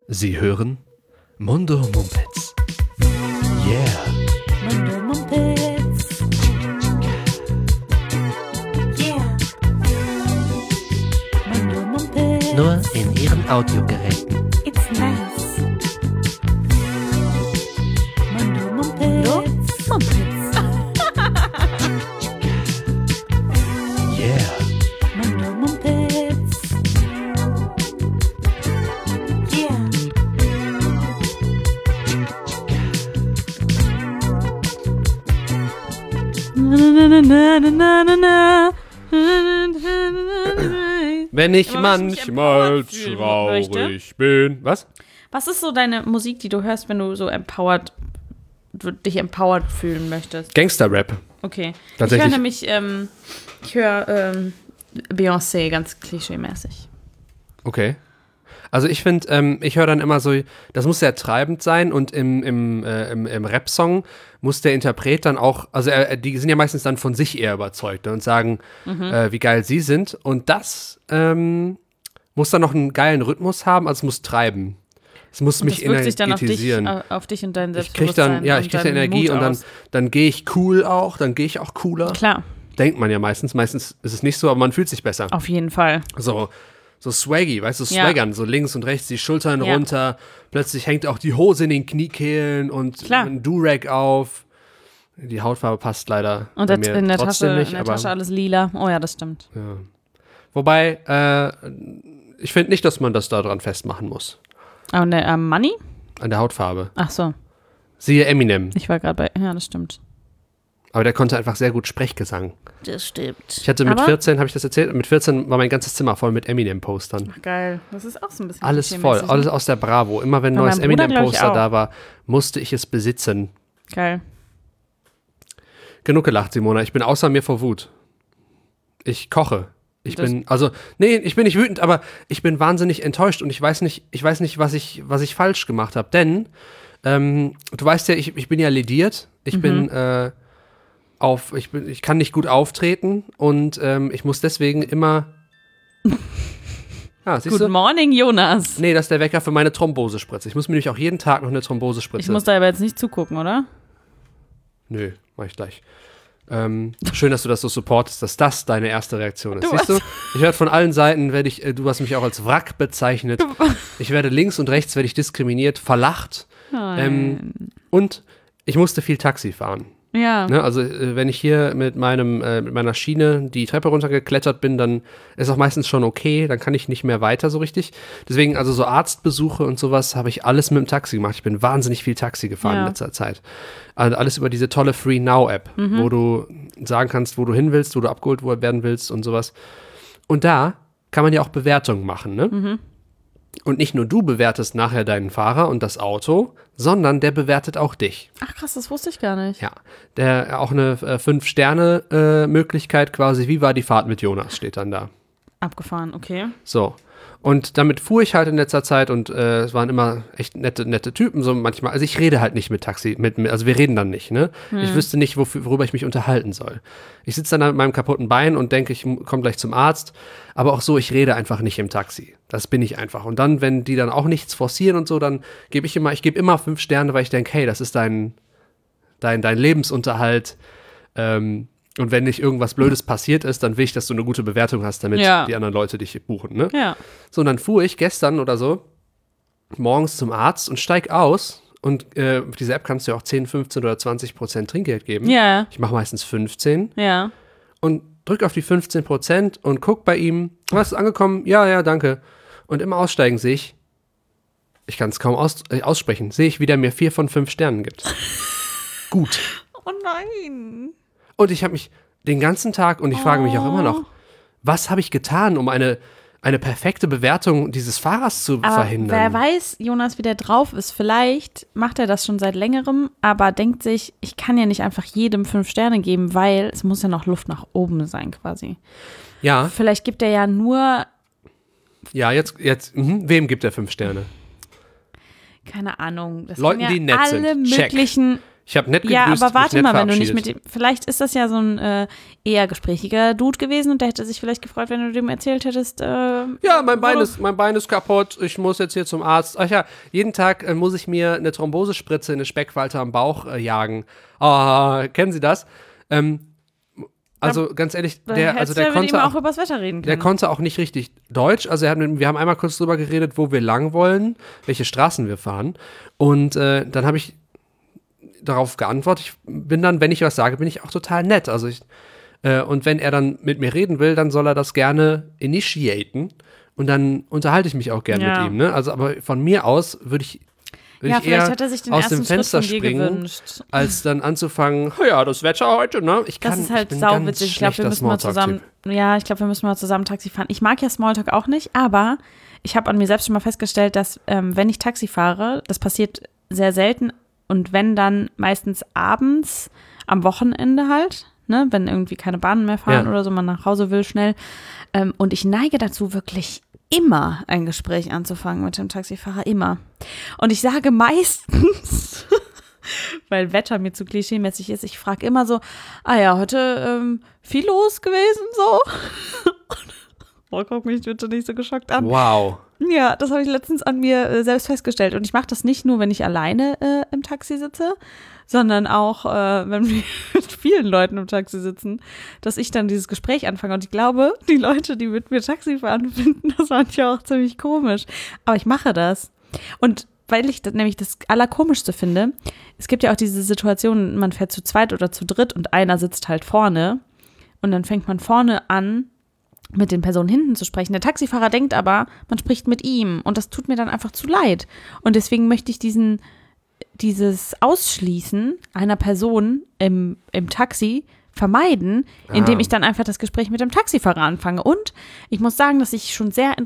Sie hören Mundo Mumpitz. Yeah. Mundo Mumpitz. Yeah. Mundo Mumpitz. Nur in Ihren Audiogeräten. It's nice. Mundo Mumpitz. No Mumpitz. Yeah. Mundo Mumpitz. Yeah. Wenn ich Aber was mich manchmal empowered fühlen traurig möchte. bin. Was? Was ist so deine Musik, die du hörst, wenn du so dich empowered fühlen möchtest? Gangster-Rap. Okay. Tatsächlich. Ich höre Beyoncé ganz klischee-mäßig. Okay. Also ich finde, ich höre dann immer so, das muss sehr treibend sein und im Rap-Song muss der Interpret dann auch, also die sind ja meistens dann von sich eher überzeugt, ne, und sagen, wie geil sie sind, und das muss dann noch einen geilen Rhythmus haben, also es muss treiben. Es muss Und mich das wirkt sich dann energetisieren. auf dich und dein Ich krieg Selbstbewusstsein. dann deinen Energie Mut und aus. dann gehe ich cool auch, dann gehe ich auch cooler. Klar, Denkt man ja meistens. Meistens ist es nicht so, aber man fühlt sich besser. auf jeden Fall. So swaggy, weißt du, Ja. swaggern, so links und rechts, die Schultern Ja. runter, plötzlich hängt auch die Hose in den Kniekehlen und Klar. ein Durag auf. Die Hautfarbe passt leider Und bei mir in der trotzdem Tasche, nicht, in der aber Tasche alles lila. Oh ja, das stimmt. ja. Wobei, ich finde nicht, dass man das daran festmachen muss, Und der Money? an der Hautfarbe. Ach so, Siehe Eminem, ich war gerade bei, ja, das stimmt. aber der konnte einfach sehr gut Sprechgesang. Das stimmt. Ich hatte mit Aber- 14, habe ich das erzählt, mit 14 war mein ganzes Zimmer voll mit Eminem-Postern. Ach, geil. Das ist auch so ein bisschen Alles voll, klischee-mäßig, ne? alles aus der Bravo. Immer wenn ein Bei neues meinem Bruder, glaub ich, Eminem-Poster auch. da war, musste ich es besitzen. Geil. Genug gelacht, Simona. Ich bin außer mir vor Wut. Ich koche. Ich Das- bin nicht wütend, aber ich bin wahnsinnig enttäuscht und ich weiß nicht, was ich falsch gemacht habe. Denn, du weißt ja, ich bin ja lediert. Ich bin, ich kann nicht gut auftreten und ich muss deswegen immer. Ja, siehst Good du? morning, Jonas. Nee, das ist der Wecker für meine Thrombosespritze. Ich muss mir nämlich auch jeden Tag noch eine Thrombosespritze. Ich muss da aber jetzt nicht zugucken, oder? Nö, mach ich gleich. Schön, dass du das so supportest, dass das deine erste Reaktion ist. Du Siehst du? Ich werde von allen Seiten, du hast mich auch als Wrack bezeichnet. Ich werde links und rechts werde ich diskriminiert, verlacht. Nein. Und ich musste viel Taxi fahren. Ja. Ne? Also wenn ich hier mit meiner Schiene die Treppe runtergeklettert bin, dann ist auch meistens schon okay, dann kann ich nicht mehr weiter so richtig. Deswegen, also so Arztbesuche und sowas habe ich alles mit dem Taxi gemacht. Ich bin wahnsinnig viel Taxi gefahren Ja. in letzter Zeit. Also alles über diese tolle Free Now App, wo du sagen kannst, wo du hin willst, wo du abgeholt werden willst und sowas. Und da kann man ja auch Bewertungen machen, ne? Und nicht nur du bewertest nachher deinen Fahrer und das Auto, sondern der bewertet auch dich. Ach krass, das wusste ich gar nicht. Ja, der auch eine 5-Sterne-Möglichkeit quasi. Wie war die Fahrt mit Jonas, steht dann da. Abgefahren, okay. So. Und damit fuhr ich halt in letzter Zeit und es waren immer echt nette Typen, so manchmal. Also ich rede halt nicht mit Taxi, also wir reden dann nicht, ne? Ich wüsste nicht, worüber ich mich unterhalten soll. Ich sitze dann da mit meinem kaputten Bein und denke, ich komme gleich zum Arzt. Aber auch so, ich rede einfach nicht im Taxi. Das bin ich einfach. Und dann, wenn die dann auch nichts forcieren und so, dann gebe ich immer 5 Sterne, weil ich denke, hey, das ist dein Lebensunterhalt. Und wenn nicht irgendwas Blödes passiert ist, dann will ich, dass du eine gute Bewertung hast, damit Ja. die anderen Leute dich buchen, ne? Ja. So, und dann fuhr ich gestern oder so morgens zum Arzt und steig aus. Und auf dieser App kannst du ja auch 10, 15 oder 20% Trinkgeld geben. Ja. Ich mache meistens 15 Ja. und drück auf die 15% und guck bei ihm, was ist angekommen? Ja, danke. Und im Aussteigen sehe ich kann es kaum aussprechen, sehe ich, wie der mir 4 von 5 Sternen gibt. Gut. Oh nein. Und ich habe mich den ganzen Tag, und ich frage mich auch immer noch, was habe ich getan, um eine perfekte Bewertung dieses Fahrers zu Aber verhindern? wer weiß, Jonas, wie der drauf ist. Vielleicht macht er das schon seit längerem, aber denkt sich, ich kann ja nicht einfach jedem 5 Sterne geben, weil es muss ja noch Luft nach oben sein quasi. Ja, Vielleicht gibt er ja nur, wem gibt er 5 Sterne? keine Ahnung, das Leuten, können ja die nett alle sind. Check. möglichen Ich habe nett Ja, gegrüßt, aber warte mich nett mal, wenn du nicht verabschiedet. mit dem, vielleicht ist das ja so ein eher gesprächiger Dude gewesen und der hätte sich vielleicht gefreut, wenn du dem erzählt hättest. Ja, mein Bein ist kaputt, ich muss jetzt hier zum Arzt. Ach ja, jeden Tag muss ich mir eine Thrombosespritze in eine Speckfalte am Bauch jagen. Kennen Sie das? Also ganz ehrlich, der mit konnte ihm auch übers Wetter reden können. der konnte auch nicht richtig Deutsch. Also wir haben einmal kurz drüber geredet, wo wir lang wollen, welche Straßen wir fahren. Und dann habe ich darauf geantwortet. Ich bin dann, wenn ich was sage, bin ich auch total nett. Also und wenn er dann mit mir reden will, dann soll er das gerne initiaten. Und dann unterhalte ich mich auch gerne mit ihm. Ne? Also, aber von mir aus würde ich vielleicht eher hat er sich den aus ersten dem Fenster Schritt von dir springen, gewünscht. als dann anzufangen, ja, das Wetter heute, ne? Das ist halt ich bin sauwitzig. Ich glaube, wir ganz müssen mal schlechter zusammen. Ja, ich glaube, wir müssen mal zusammen Taxi fahren. Ich mag ja Smalltalk auch nicht, aber ich habe an mir selbst schon mal festgestellt, dass wenn ich Taxi fahre, das passiert sehr selten und wenn dann meistens abends am Wochenende halt, ne, wenn irgendwie keine Bahnen mehr fahren oder so, man nach Hause will schnell. Und ich neige dazu wirklich immer ein Gespräch anzufangen mit dem Taxifahrer, immer. Und ich sage meistens, weil Wetter mir zu klischeemäßig ist, ich frage immer so, heute viel los gewesen, so. Oh, guck mich bitte nicht so geschockt an. Wow. Ja, das habe ich letztens an mir selbst festgestellt. Und ich mache das nicht nur, wenn ich alleine im Taxi sitze, sondern auch, wenn wir mit vielen Leuten im Taxi sitzen, dass ich dann dieses Gespräch anfange. Und ich glaube, die Leute, die mit mir Taxi fahren, finden das manchmal auch ziemlich komisch. Aber ich mache das. Und weil ich das nämlich das Allerkomischste finde, es gibt ja auch diese Situation, man fährt zu zweit oder zu dritt und einer sitzt halt vorne. Und dann fängt man vorne an, mit den Personen hinten zu sprechen. Der Taxifahrer denkt aber, man spricht mit ihm und das tut mir dann einfach zu leid. Und deswegen möchte ich dieses Ausschließen einer Person im Taxi vermeiden, indem ich dann einfach das Gespräch mit dem Taxifahrer anfange. Und ich muss sagen, dass es sind schon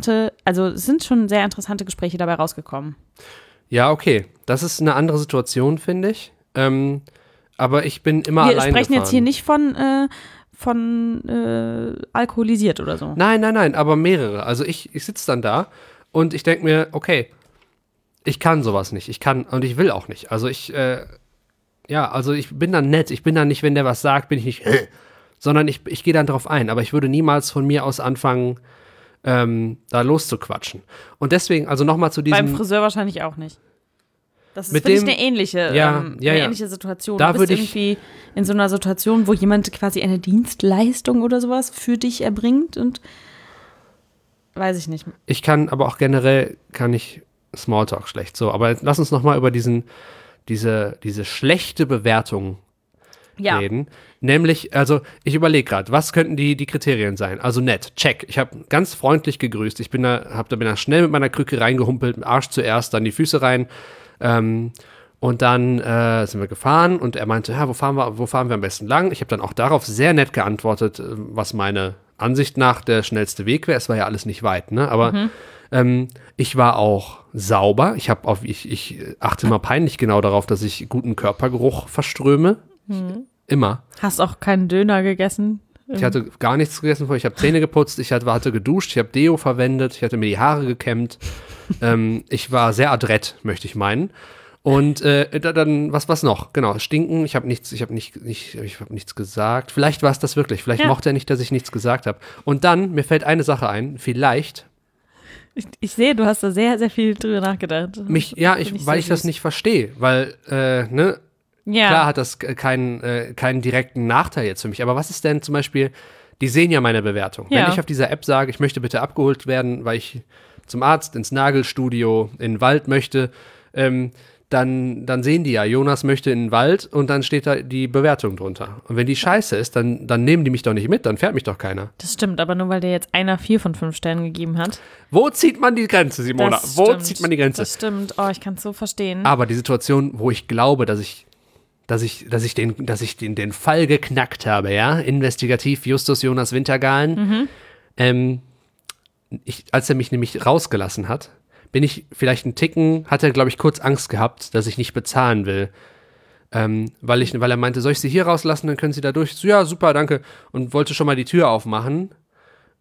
sehr interessante Gespräche dabei rausgekommen. Ja, okay. Das ist eine andere Situation, finde ich. Aber ich bin immer allein Wir sprechen gefahren. jetzt hier nicht von alkoholisiert oder so. Nein, aber mehrere. Also ich sitze dann da und ich denke mir, okay, ich kann sowas nicht. Ich kann und ich will auch nicht. Also ich bin dann nett. Ich bin dann nicht, wenn der was sagt, bin ich nicht, sondern ich gehe dann drauf ein. Aber ich würde niemals von mir aus anfangen, da loszuquatschen. Und deswegen, also nochmal zu diesem. Beim Friseur wahrscheinlich auch nicht. Das ist Mit wirklich dem- eine ähnliche, ähnliche Situation. Da Du würde bist ich- irgendwie in so einer Situation, wo jemand quasi eine Dienstleistung oder sowas für dich erbringt und weiß ich nicht. Ich kann, aber auch generell kann ich Smalltalk schlecht. So, aber lass uns nochmal über diese schlechte Bewertung Ja, reden. Nämlich, also ich überlege gerade, was könnten die Kriterien sein? Also nett, check. Ich habe ganz freundlich gegrüßt. Ich bin da schnell mit meiner Krücke reingehumpelt, mit Arsch zuerst, dann die Füße rein. Und dann sind wir gefahren und er meinte, ja, wo fahren wir am besten lang? Ich habe dann auch darauf sehr nett geantwortet, was meine Ansicht nach der schnellste Weg wäre. Es war ja alles nicht weit, ne? Aber ich war auch sauber. Ich achte immer peinlich genau darauf, dass ich guten Körpergeruch verströme. Immer. hast auch keinen Döner gegessen. Ich hatte gar nichts gegessen vorher. Ich habe Zähne geputzt, ich hatte geduscht, ich habe Deo verwendet, ich hatte mir die Haare gekämmt. Ich war sehr adrett, möchte ich meinen. Und dann, was noch? Genau, stinken. Ich habe nichts gesagt. Vielleicht war es das wirklich. Vielleicht mochte er nicht, dass ich nichts gesagt habe. Und dann, mir fällt eine Sache ein. Vielleicht. Ich sehe, du hast da sehr, sehr viel drüber nachgedacht. Weil ich das nicht verstehe. Weil, klar hat das keinen direkten Nachteil jetzt für mich. Aber was ist denn zum Beispiel, die sehen ja meine Bewertung. Ja. Wenn ich auf dieser App sage, ich möchte bitte abgeholt werden, weil ich zum Arzt, ins Nagelstudio, in den Wald möchte, dann sehen die ja, Jonas möchte in den Wald und dann steht da die Bewertung drunter. Und wenn die scheiße ist, dann nehmen die mich doch nicht mit, dann fährt mich doch keiner. Das stimmt, aber nur weil der jetzt einer 4 von 5 Sternen gegeben hat. Wo zieht man die Grenze, Simona? Das Wo stimmt. zieht man die Grenze? Das stimmt. Oh, ich kann es so verstehen. Aber die Situation, wo ich glaube, dass ich den Fall geknackt habe, ja, investigativ Justus Jonas Wintergahlen, als er mich nämlich rausgelassen hat, bin ich vielleicht hat er, glaube ich, kurz Angst gehabt, dass ich nicht bezahlen will. Weil er meinte, soll ich sie hier rauslassen, dann können sie da durch. So, ja, super, danke. Und wollte schon mal die Tür aufmachen.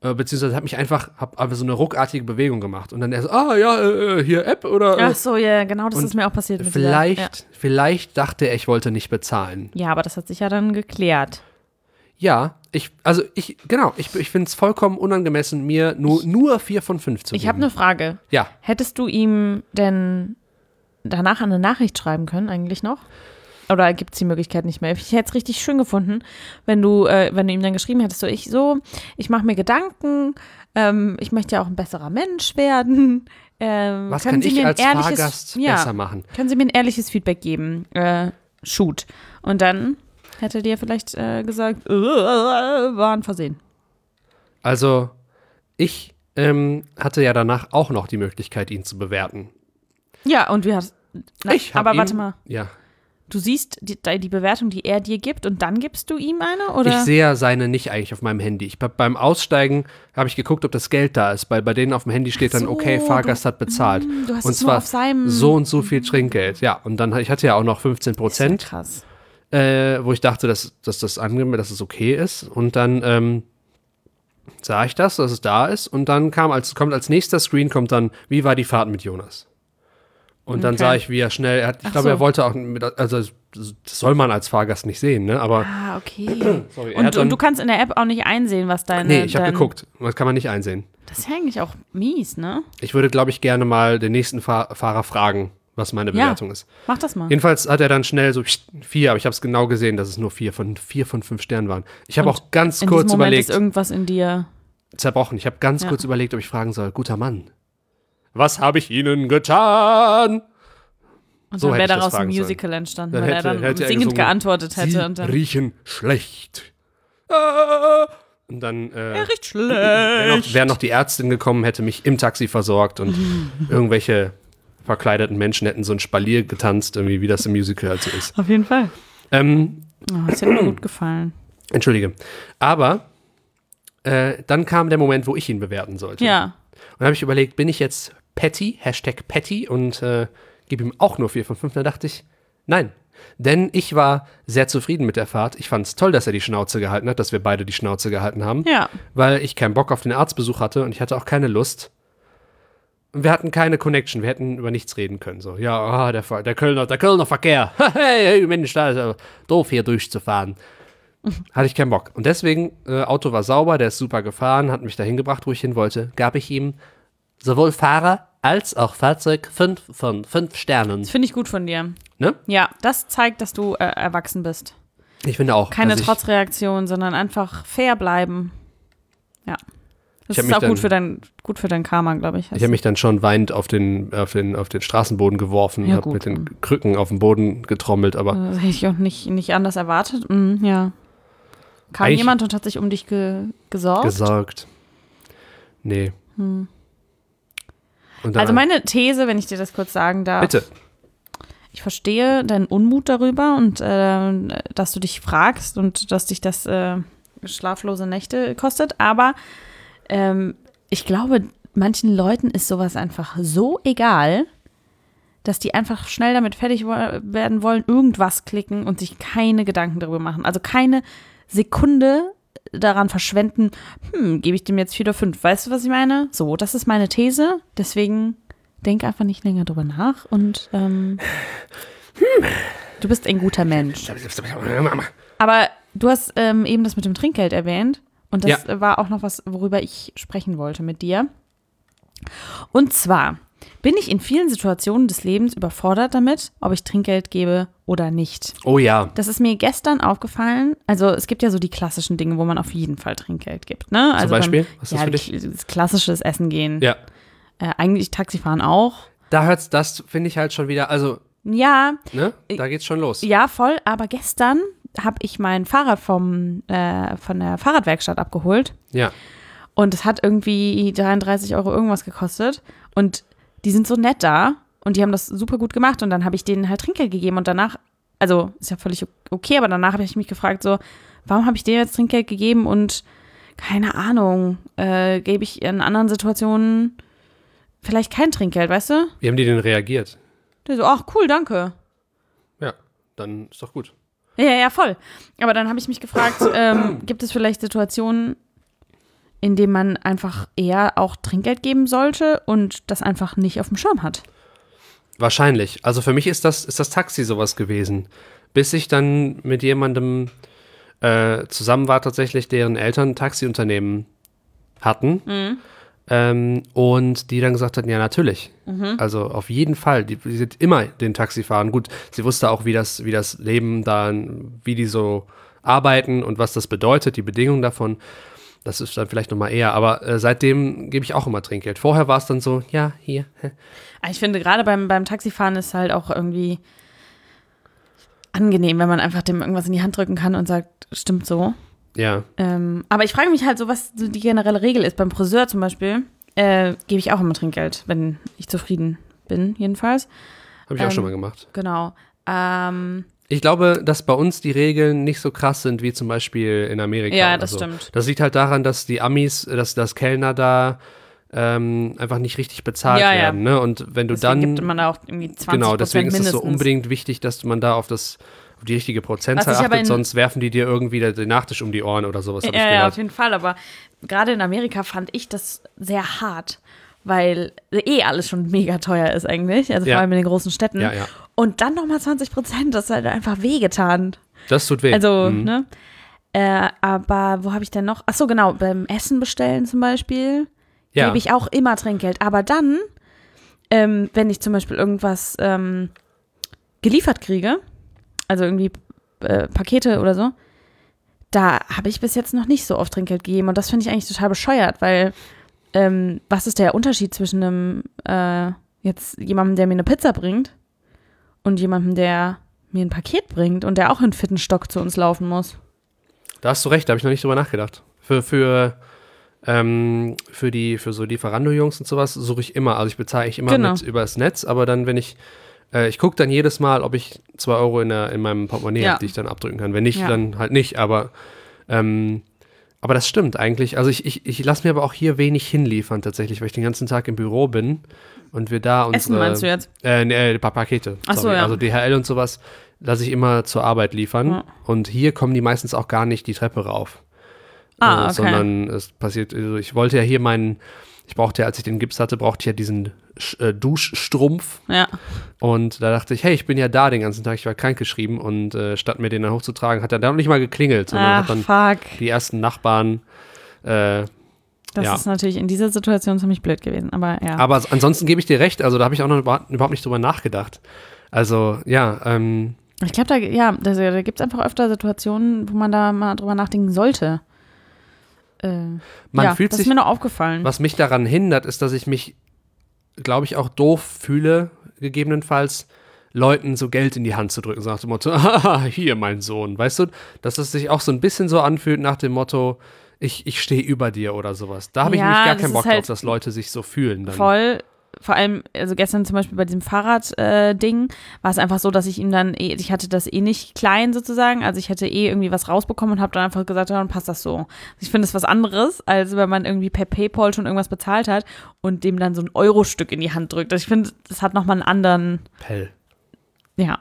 beziehungsweise hab einfach so eine ruckartige Bewegung gemacht. Und dann er so, hier App oder. Ach so, ja, genau, das ist mir auch passiert. Mit vielleicht dachte er, ich wollte nicht bezahlen. Ja, aber das hat sich ja dann geklärt. Ja, ich finde es vollkommen unangemessen, mir nur 4 von 5 zu geben. Ich habe eine Frage. Ja. Hättest du ihm denn danach eine Nachricht schreiben können eigentlich noch? Oder gibt es die Möglichkeit nicht mehr? Ich hätte es richtig schön gefunden, wenn du ihm dann geschrieben hättest, ich mache mir Gedanken, ich möchte ja auch ein besserer Mensch werden. Was kann ich als Fahrgast besser machen? Können Sie mir ein ehrliches Feedback geben? Shoot. Und dann hätte dir vielleicht gesagt, war ein Versehen. Also, ich hatte ja danach auch noch die Möglichkeit, ihn zu bewerten. Ja, und wie hast aber warte mal. Ja. Du siehst die Bewertung, die er dir gibt, und dann gibst du ihm eine, oder? Ich sehe seine nicht eigentlich auf meinem Handy. Beim Aussteigen habe ich geguckt, ob das Geld da ist, weil bei denen auf dem Handy steht dann, okay, Fahrgast hat bezahlt. Du hast und es zwar nur auf seinem so und so viel Trinkgeld. Ja, und dann, ich hatte ja auch noch 15%. Ja krass. Wo ich dachte, dass es okay ist. Und dann sah ich dass es da ist. Und dann kommt als nächster Screen wie war die Fahrt mit Jonas? Und dann sah ich, wie er schnell, ich glaube, er wollte auch, also das soll man als Fahrgast nicht sehen, ne? Aber okay. Sorry, und du kannst in der App auch nicht einsehen, was deine. Nee, ich habe geguckt. Das kann man nicht einsehen. Das ist ja eigentlich auch mies, ne? Ich würde, glaube ich, gerne mal den nächsten Fahrer fragen, was meine Bewertung ist. Mach das mal. Jedenfalls hat er dann schnell so 4, aber ich habe es genau gesehen, dass es nur 4 von 5 Sternen waren. Ich habe auch ganz kurz Moment überlegt. Ist irgendwas in dir zerbrochen. Ich habe ganz kurz überlegt, ob ich fragen soll, guter Mann, was habe ich Ihnen getan? Und dann wäre daraus ein Musical entstanden, weil er dann singend geantwortet hätte. Sie und dann riechen schlecht. Und dann er riecht schlecht. Wäre noch die ärztin gekommen, hätte mich im Taxi versorgt und irgendwelche verkleideten Menschen hätten so ein Spalier getanzt, irgendwie, wie das im Musical halt so ist. Auf jeden Fall. Das hätte mir gut gefallen. Entschuldige. Aber dann kam der Moment, wo ich ihn bewerten sollte. Ja. Und dann habe ich überlegt, bin ich jetzt Patty, #Patty und gebe ihm auch nur 4 von 5. Da dachte ich, nein. Denn ich war sehr zufrieden mit der Fahrt. Ich fand es toll, dass er die Schnauze gehalten hat, dass wir beide die Schnauze gehalten haben. Ja. Weil ich keinen Bock auf den Arztbesuch hatte und ich hatte auch keine Lust. Und wir hatten keine Connection, wir hätten über nichts reden können. So, ja, der Kölner Verkehr. Hey, Mensch, da ist ja doof, hier durchzufahren. Hatte ich keinen Bock. Und deswegen, Auto war sauber, der ist super gefahren, hat mich dahin gebracht, wo ich hin wollte. Gab ich ihm sowohl Fahrer als auch Fahrzeug 5 von 5 Sternen. Das finde ich gut von dir. Ne? Ja, das zeigt, dass du erwachsen bist. Ich finde auch. Keine Trotzreaktion, sondern einfach fair bleiben. Ja. Das ist auch gut für dein Karma, glaube ich. Ich habe mich dann schon weinend auf den Straßenboden geworfen, habe mit den Krücken auf den Boden getrommelt, aber. Das hätte ich auch nicht anders erwartet. Ja. Kam jemand und hat sich um dich gesorgt? Nee. Also meine These, wenn ich dir das kurz sagen darf. Bitte. Ich verstehe deinen Unmut darüber und dass du dich fragst und dass dich das schlaflose Nächte kostet, aber ich glaube, manchen Leuten ist sowas einfach so egal, dass die einfach schnell damit fertig werden wollen, irgendwas klicken und sich keine Gedanken darüber machen. Also keine Sekunde daran verschwenden, gebe ich dem jetzt 4 oder 5. Weißt du, was ich meine? So, das ist meine These. Deswegen denk einfach nicht länger drüber nach und du bist ein guter Mensch. Aber du hast eben das mit dem Trinkgeld erwähnt und das war auch noch was, worüber ich sprechen wollte mit dir. Und zwar bin ich in vielen Situationen des Lebens überfordert damit, ob ich Trinkgeld gebe oder nicht. Oh ja. Das ist mir gestern aufgefallen. Also es gibt ja so die klassischen Dinge, wo man auf jeden Fall Trinkgeld gibt. Ne? Also zum Beispiel? Was ist das für dich? Das klassisches Essen gehen. Ja. Eigentlich Taxifahren auch. Das finde ich halt schon wieder, also. Ja. Ne? Da geht's schon los. Ja, voll. Aber gestern habe ich mein Fahrrad von der Fahrradwerkstatt abgeholt. Ja. Und es hat irgendwie 33 € irgendwas gekostet. Und die sind so nett da und die haben das super gut gemacht. Und dann habe ich denen halt Trinkgeld gegeben. Und danach, also ist ja völlig okay, aber danach habe ich mich gefragt, so, warum habe ich denen jetzt Trinkgeld gegeben und keine Ahnung, gebe ich in anderen Situationen vielleicht kein Trinkgeld, weißt du? Wie haben die denn reagiert? Der so, ach cool, danke. Ja, dann ist doch gut. Ja, voll. Aber dann habe ich mich gefragt, gibt es vielleicht Situationen, indem man einfach eher auch Trinkgeld geben sollte und das einfach nicht auf dem Schirm hat. Wahrscheinlich. Also für mich ist das Taxi sowas gewesen. Bis ich dann mit jemandem zusammen war tatsächlich, deren Eltern ein Taxiunternehmen hatten. Und die dann gesagt hatten, ja, natürlich. Also auf jeden Fall. Die sind immer den Taxi fahren. Gut, sie wusste auch, wie das Leben da, wie die so arbeiten und was das bedeutet, die Bedingungen davon. Das ist dann vielleicht nochmal eher. Aber seitdem gebe ich auch immer Trinkgeld. Vorher war es dann so, ja, hier. Ich finde, gerade beim Taxifahren ist halt auch irgendwie angenehm, wenn man einfach dem irgendwas in die Hand drücken kann und sagt, stimmt so. Ja. Aber ich frage mich halt so, was so die generelle Regel ist. Beim Friseur zum Beispiel gebe ich auch immer Trinkgeld, wenn ich zufrieden bin, jedenfalls. Habe ich auch schon mal gemacht. Genau. Ich glaube, dass bei uns die Regeln nicht so krass sind wie zum Beispiel in Amerika. Ja, das so. stimmt. Das liegt halt daran, dass die Amis, dass Kellner da einfach nicht richtig bezahlt werden. Ne? Und wenn du deswegen dann. gibt man da auch irgendwie 20% Genau, deswegen ist es mindestens. so unbedingt wichtig, dass man da auf die richtige Prozentzahl Was ich aber achtet, sonst werfen die dir irgendwie den Nachtisch um die Ohren oder sowas. Hab ich Ja, gehört. auf jeden Fall. Aber gerade in Amerika fand ich das sehr hart, weil alles schon mega teuer ist eigentlich. Also vor allem in den großen Städten. Ja, ja. Und dann nochmal 20%, das hat einfach wehgetan. Das tut weh. Also, ne? Aber wo habe ich denn noch? Ach so, genau, beim Essen bestellen zum Beispiel gebe ich auch immer Trinkgeld. Aber dann, wenn ich zum Beispiel irgendwas geliefert kriege, also irgendwie Pakete oder so, da habe ich bis jetzt noch nicht so oft Trinkgeld gegeben. Und das finde ich eigentlich total bescheuert, weil was ist der Unterschied zwischen jetzt jemandem, der mir eine Pizza bringt und jemandem, der mir ein Paket bringt und der auch in Fitnessstock zu uns laufen muss? Da hast du recht, da habe ich noch nicht drüber nachgedacht. Für so Lieferando-Jungs und sowas suche ich immer. Also ich bezahle immer mit über das Netz, aber dann, wenn ich gucke dann jedes Mal, ob ich 2 Euro in meinem Portemonnaie habe, die ich dann abdrücken kann. Wenn nicht, dann halt nicht. Aber das stimmt eigentlich. Also ich lasse mir aber auch hier wenig hinliefern tatsächlich, weil ich den ganzen Tag im Büro bin und wir da unsere… Essen meinst du jetzt? Ein paar Pakete. Ach so, ja. Also DHL und sowas lasse ich immer zur Arbeit liefern. Ja. Und hier kommen die meistens auch gar nicht die Treppe rauf. Okay. Sondern es passiert, also ich wollte ja hier ich brauchte ja, als ich den Gips hatte, brauchte ich ja diesen Duschstrumpf. Ja. Und da dachte ich, hey, ich bin ja da den ganzen Tag, ich war krankgeschrieben und statt mir den dann hochzutragen, hat er dann nicht mal geklingelt, sondern hat dann die ersten Nachbarn Das ist natürlich in dieser Situation ziemlich blöd gewesen, aber ja. Aber ansonsten gebe ich dir recht, also da habe ich auch noch überhaupt nicht drüber nachgedacht. Also, ja, ich glaube, da gibt es einfach öfter Situationen, wo man da mal drüber nachdenken sollte. Das ist mir noch aufgefallen. Was mich daran hindert, ist, dass ich mich, glaube ich, auch doof fühle, gegebenenfalls Leuten so Geld in die Hand zu drücken, so nach dem Motto, hier mein Sohn, weißt du, dass es sich auch so ein bisschen so anfühlt nach dem Motto, ich stehe über dir oder sowas. Da habe ich nämlich gar keinen Bock drauf, dass Leute sich so fühlen. Dann. Voll. Vor allem, also gestern zum Beispiel bei diesem Fahrrad-Ding war es einfach so, dass ich ihm dann, ich hatte das nicht klein sozusagen, also ich hätte irgendwie was rausbekommen und habe dann einfach gesagt, ja, dann passt das so. Ich finde das was anderes, als wenn man irgendwie per PayPal schon irgendwas bezahlt hat und dem dann so ein Euro-Stück in die Hand drückt. Also ich finde, das hat nochmal einen anderen… Pell. Ja.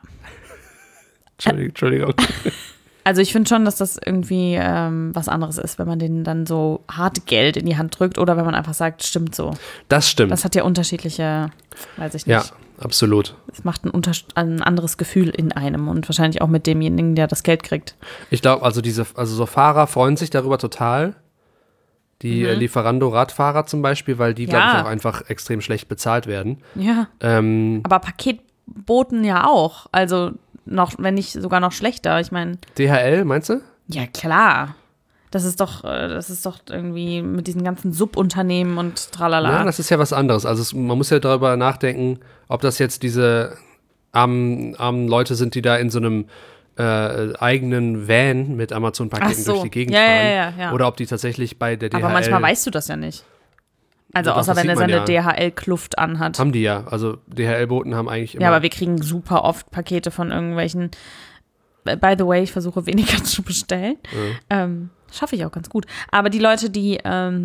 Entschuldigung. Also ich finde schon, dass das irgendwie was anderes ist, wenn man denen dann so hart Geld in die Hand drückt oder wenn man einfach sagt, stimmt so. Das stimmt. Das hat ja unterschiedliche, weiß ich nicht. Ja, absolut. Es macht ein anderes Gefühl in einem und wahrscheinlich auch mit demjenigen, der das Geld kriegt. Ich glaube, also so Fahrer freuen sich darüber total. Die Lieferando-Radfahrer zum Beispiel, weil die, glaube ich, auch einfach extrem schlecht bezahlt werden. Ja. Aber Paketboten ja auch. Also noch, wenn nicht sogar noch schlechter. Ich meine. DHL, meinst du? Ja, klar. Das ist doch irgendwie mit diesen ganzen Subunternehmen und tralala. Ja, das ist ja was anderes. Also man muss ja darüber nachdenken, ob das jetzt diese armen Leute sind, die da in so einem eigenen Van mit Amazon-Paketen durch die Gegend fahren. Ja. Oder ob die tatsächlich bei der DHL… Aber manchmal weißt du das ja nicht. Also ja, außer wenn er seine DHL-Kluft anhat. Haben die ja. Also DHL-Boten haben eigentlich immer… Ja, aber wir kriegen super oft Pakete von irgendwelchen… By the way, ich versuche weniger zu bestellen. Schaffe ich auch ganz gut. Aber die Leute, die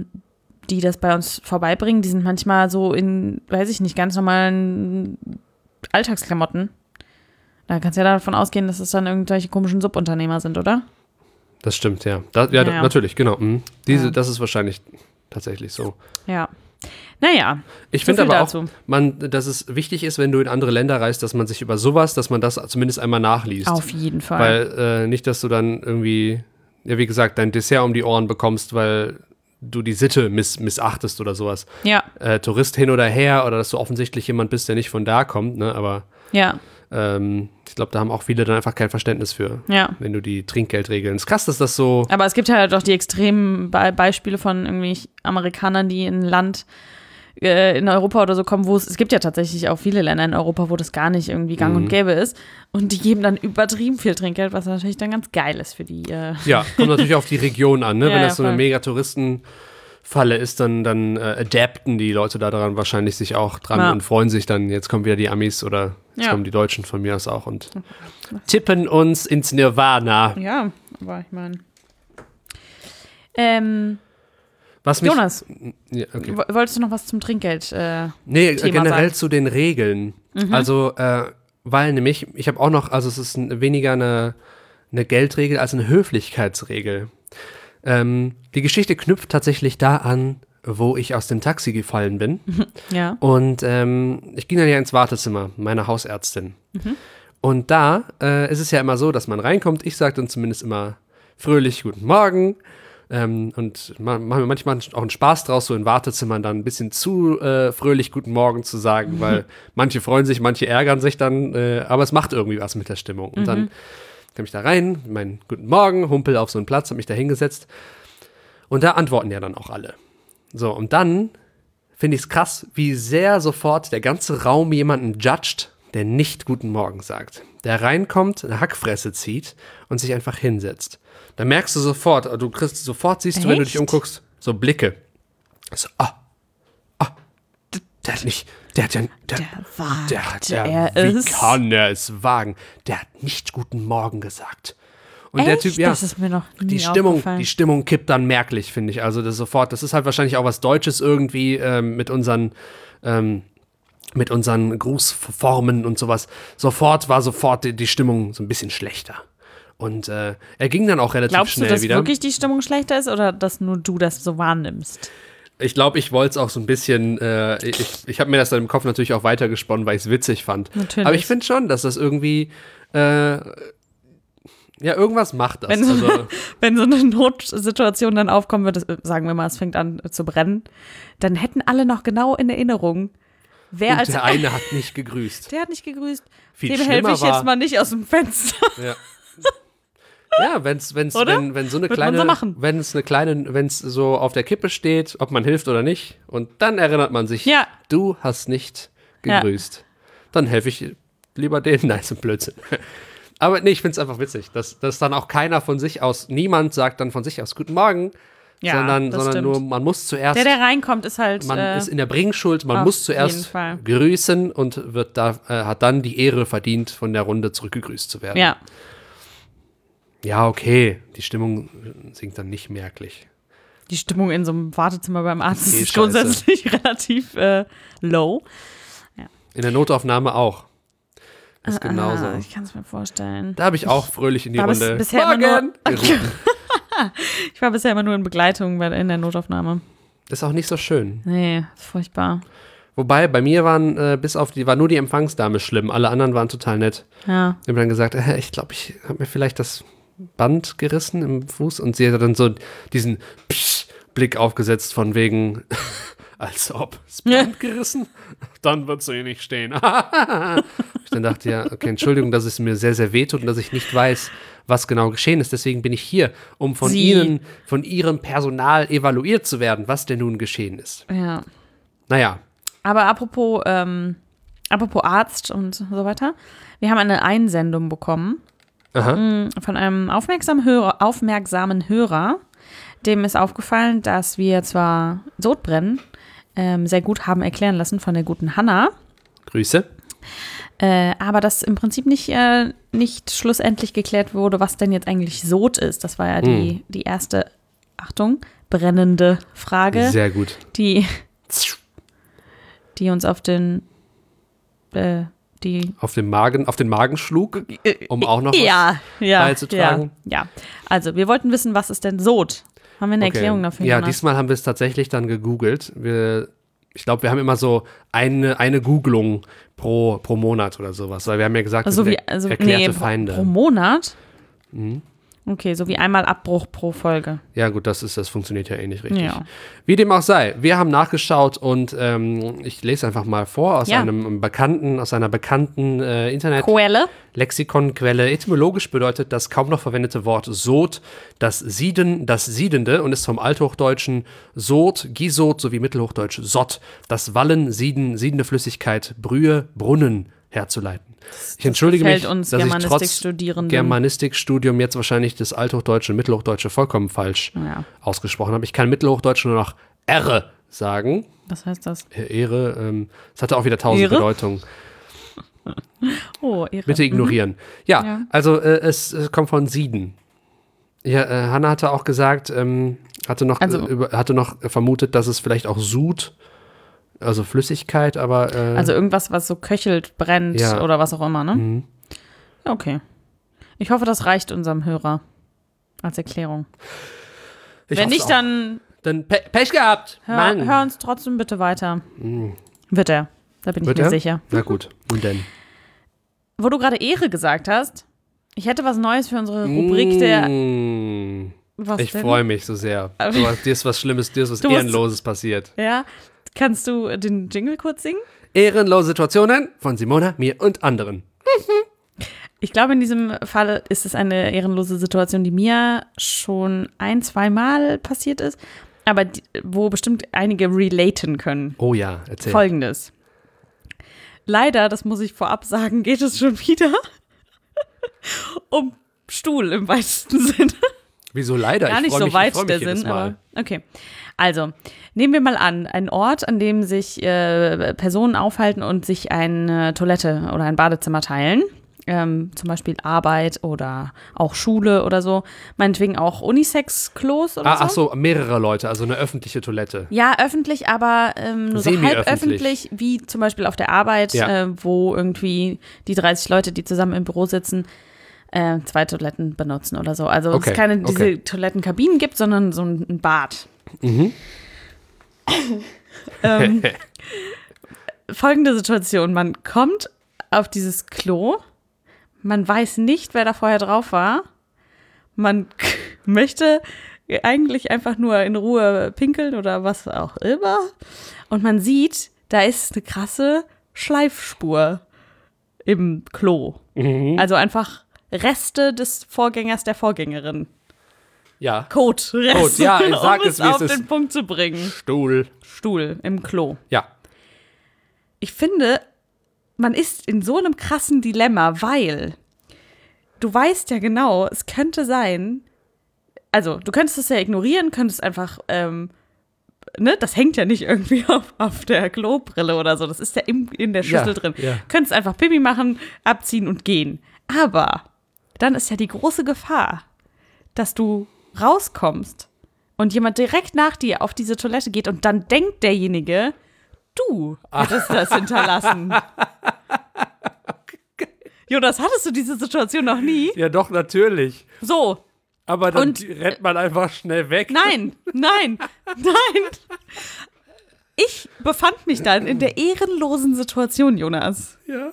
das bei uns vorbeibringen, die sind manchmal so in, weiß ich nicht, ganz normalen Alltagsklamotten. Da kannst du ja davon ausgehen, dass es dann irgendwelche komischen Subunternehmer sind, oder? Das stimmt, ja. Natürlich, genau. Das ist wahrscheinlich tatsächlich so. Ja. Naja. Ich finde aber auch, dass es wichtig ist, wenn du in andere Länder reist, dass man sich über sowas, dass man das zumindest einmal nachliest. Auf jeden Fall. Weil nicht, dass du dann irgendwie, ja wie gesagt, dein Dessert um die Ohren bekommst, weil du die Sitte missachtest oder sowas. Ja. Tourist hin oder her oder dass du offensichtlich jemand bist, der nicht von da kommt, ne? Aber ja. Ich glaube, da haben auch viele dann einfach kein Verständnis für, wenn du die Trinkgeldregeln. Es ist krass, dass das so. Aber es gibt ja halt auch die extremen Beispiele von irgendwie Amerikanern, die in ein Land in Europa oder so kommen, wo es gibt ja tatsächlich auch viele Länder in Europa, wo das gar nicht irgendwie gang und gäbe ist. Und die geben dann übertrieben viel Trinkgeld, was natürlich dann ganz geil ist für die. Ja, kommt natürlich auf die Region an, ne? Wenn das so eine mega Touristenfalle ist, dann adapten die Leute da daran wahrscheinlich sich auch dran und freuen sich dann, jetzt kommen wieder die Amis oder jetzt kommen die Deutschen von mir aus auch und tippen uns ins Nirvana. Ja, aber ich meine. Jonas, okay. Wolltest du noch was zum Trinkgeld nee, Thema generell sagen? zu den Regeln. Also, weil nämlich, ich habe auch noch, also es ist weniger eine Geldregel als eine Höflichkeitsregel. Die Geschichte knüpft tatsächlich da an, wo ich aus dem Taxi gefallen bin. Ja. Und ich ging dann ja ins Wartezimmer meiner Hausärztin. Und da ist es ja immer so, dass man reinkommt. Ich sage dann zumindest immer fröhlich Guten Morgen. Und machen wir manchmal auch einen Spaß draus, so in Wartezimmern dann ein bisschen zu fröhlich Guten Morgen zu sagen, weil manche freuen sich, manche ärgern sich dann, aber es macht irgendwie was mit der Stimmung. Und dann kam ich da rein, mein Guten Morgen, humpel auf so einen Platz, hab mich da hingesetzt und da antworten ja dann auch alle. So, und dann finde ich es krass, wie sehr sofort der ganze Raum jemanden judgt, der nicht Guten Morgen sagt. Der reinkommt, eine Hackfresse zieht und sich einfach hinsetzt. Da merkst du sofort, siehst du, wenn du dich umguckst, so Blicke. So, der hat nicht, wie kann er es wagen? Der hat nicht Guten Morgen gesagt. Und der Typ, Das ist mir noch nie aufgefallen. Die Stimmung kippt dann merklich, finde ich. Also das ist halt wahrscheinlich auch was Deutsches irgendwie mit unseren Grußformen und sowas. War sofort die Stimmung so ein bisschen schlechter. Und er ging dann auch relativ schnell wieder. Glaubst du, dass wirklich die Stimmung schlechter ist oder dass nur du das so wahrnimmst? Ich glaube, ich wollte es auch so ein bisschen, ich habe mir das dann im Kopf natürlich auch weitergesponnen, weil ich es witzig fand. Natürlich. Aber ich finde schon, dass das irgendwie, irgendwas macht das. Wenn so eine Notsituation dann aufkommen wird, sagen wir mal, es fängt an zu brennen, dann hätten alle noch genau in Erinnerung, wer der eine hat nicht gegrüßt. Der hat nicht gegrüßt. Viel Dem helfe ich jetzt mal nicht aus dem Fenster. Ja. Ja, wenn es so auf der Kippe steht, ob man hilft oder nicht, und dann erinnert man sich, du hast nicht gegrüßt. Dann helfe ich lieber denen. Nein, ist ein Blödsinn. Aber nee, ich finde es einfach witzig, dass dann auch keiner von sich aus, niemand sagt dann von sich aus Guten Morgen, sondern nur, man muss zuerst. Der reinkommt, ist halt. Man ist in der Bringschuld, man muss zuerst grüßen und hat dann die Ehre verdient, von der Runde zurückgegrüßt zu werden. Ja. Ja, okay. Die Stimmung sinkt dann nicht merklich. Die Stimmung in so einem Wartezimmer beim Arzt ist grundsätzlich relativ low. Ja. In der Notaufnahme auch. Das ist genauso. Ich kann es mir vorstellen. Da habe ich auch fröhlich in die Runde gerufen. Ich war bisher immer nur in Begleitung in der Notaufnahme. Das ist auch nicht so schön. Nee, ist furchtbar. Wobei, bei mir war nur die Empfangsdame schlimm. Alle anderen waren total nett. Ja. Ich habe dann gesagt, ich glaube, ich habe mir vielleicht das Band gerissen im Fuß. Und sie hat dann so diesen Blick aufgesetzt von wegen, als ob, das Band gerissen? Dann wird sie nicht stehen. Ich dann dachte, ja, okay, Entschuldigung, dass es mir sehr, sehr wehtut und dass ich nicht weiß, was genau geschehen ist. Deswegen bin ich hier, um von ihrem Personal evaluiert zu werden, was denn nun geschehen ist. Ja. Naja. Aber apropos Arzt und so weiter, wir haben eine Einsendung bekommen von einem aufmerksamen Hörer. Dem ist aufgefallen, dass wir zwar Sodbrennen sehr gut haben erklären lassen von der guten Hanna. Grüße. Aber dass im Prinzip nicht schlussendlich geklärt wurde, was denn jetzt eigentlich Sod ist. Das war ja die erste, Achtung, brennende Frage. Sehr gut. Die uns auf den Magen schlug, um auch noch was beizutragen. Ja. Also, wir wollten wissen, was ist denn Sod? Haben wir eine Erklärung dafür? Ja, Jonas? diesmal haben wir es tatsächlich dann gegoogelt. Ich glaube, wir haben immer so eine Googlung pro Monat oder sowas, weil wir haben ja gesagt, das sind erklärte Feinde. Pro Monat? Okay, so wie einmal Abbruch pro Folge. Ja gut, das funktioniert ja eh nicht richtig. Ja. Wie dem auch sei, wir haben nachgeschaut und ich lese einfach mal vor aus einer bekannten Internet-Lexikonquelle. Etymologisch bedeutet das kaum noch verwendete Wort Sod, das Siedende und ist vom Althochdeutschen Sod, Gisod sowie Mittelhochdeutsch Sott, das Wallen, Sieden, siedende Flüssigkeit, Brühe, Brunnen herzuleiten. Ich entschuldige mich, dass ich trotz Germanistikstudium jetzt wahrscheinlich das Althochdeutsche und Mittelhochdeutsche vollkommen falsch ausgesprochen habe. Ich kann Mittelhochdeutsch nur noch R sagen. Was heißt das? Ehre. Es hatte auch wieder 1000 Bedeutungen. Oh, Ehre. Bitte ignorieren. Ja, also es kommt von Sieden. Ja, Hannah hatte auch gesagt, hatte noch vermutet, dass es vielleicht auch Sud, also Flüssigkeit, aber also irgendwas, was so köchelt, brennt oder was auch immer, ne? Mhm. Okay. Ich hoffe, das reicht unserem Hörer als Erklärung. Wenn nicht, dann Pech gehabt. Hör uns trotzdem bitte weiter. Wird er. Da bin ich mir sicher. Na gut, und denn? Wo du gerade Ehre gesagt hast, ich hätte was Neues für unsere Rubrik der... Ich freue mich so sehr. Aber dir ist was Schlimmes, dir ist was Ehrenloses passiert. Ja, kannst du den Jingle kurz singen? Ehrenlose Situationen von Simona, mir und anderen. Ich glaube, in diesem Fall ist es eine ehrenlose Situation, die mir schon 1-2 Mal passiert ist, aber wo bestimmt einige relaten können. Oh ja, erzähl. Folgendes. Leider, das muss ich vorab sagen, geht es schon wieder um Stuhl im weitesten Sinne. Wieso leider? Gar nicht so weit der Sinn, aber okay. Also, nehmen wir mal an, ein Ort, an dem sich Personen aufhalten und sich eine Toilette oder ein Badezimmer teilen. Zum Beispiel Arbeit oder auch Schule oder so. Meinetwegen auch Unisex-Klos oder so. Ach so, mehrere Leute, also eine öffentliche Toilette. Ja, öffentlich, aber nur so halb öffentlich, wie zum Beispiel auf der Arbeit, wo irgendwie die 30 Leute, die zusammen im Büro sitzen, 2 Toiletten benutzen oder so. Also es keine diese Toilettenkabinen gibt, sondern so ein Bad. Mhm. Folgende Situation, man kommt auf dieses Klo, man weiß nicht, wer da vorher drauf war, man möchte eigentlich einfach nur in Ruhe pinkeln oder was auch immer und man sieht, da ist eine krasse Schleifspur im Klo. Mhm. Also einfach Reste des Vorgängers, der Vorgängerin. Ja. Reste, ja, ich sag es auf den Punkt zu bringen. Stuhl im Klo. Ja. Ich finde, man ist in so einem krassen Dilemma, weil du weißt ja genau, es könnte sein, also du könntest es ja ignorieren, könntest einfach, das hängt ja nicht irgendwie auf der Klobrille oder so, das ist ja in der Schüssel drin. Ja. Könntest einfach Pipi machen, abziehen und gehen. Aber dann ist ja die große Gefahr, dass du rauskommst und jemand direkt nach dir auf diese Toilette geht und dann denkt derjenige, du hättest das hinterlassen. Jonas, hattest du diese Situation noch nie? Ja, doch, natürlich. So. Aber dann rennt man einfach schnell weg. Nein. Ich befand mich dann in der ehrenlosen Situation, Jonas. Ja.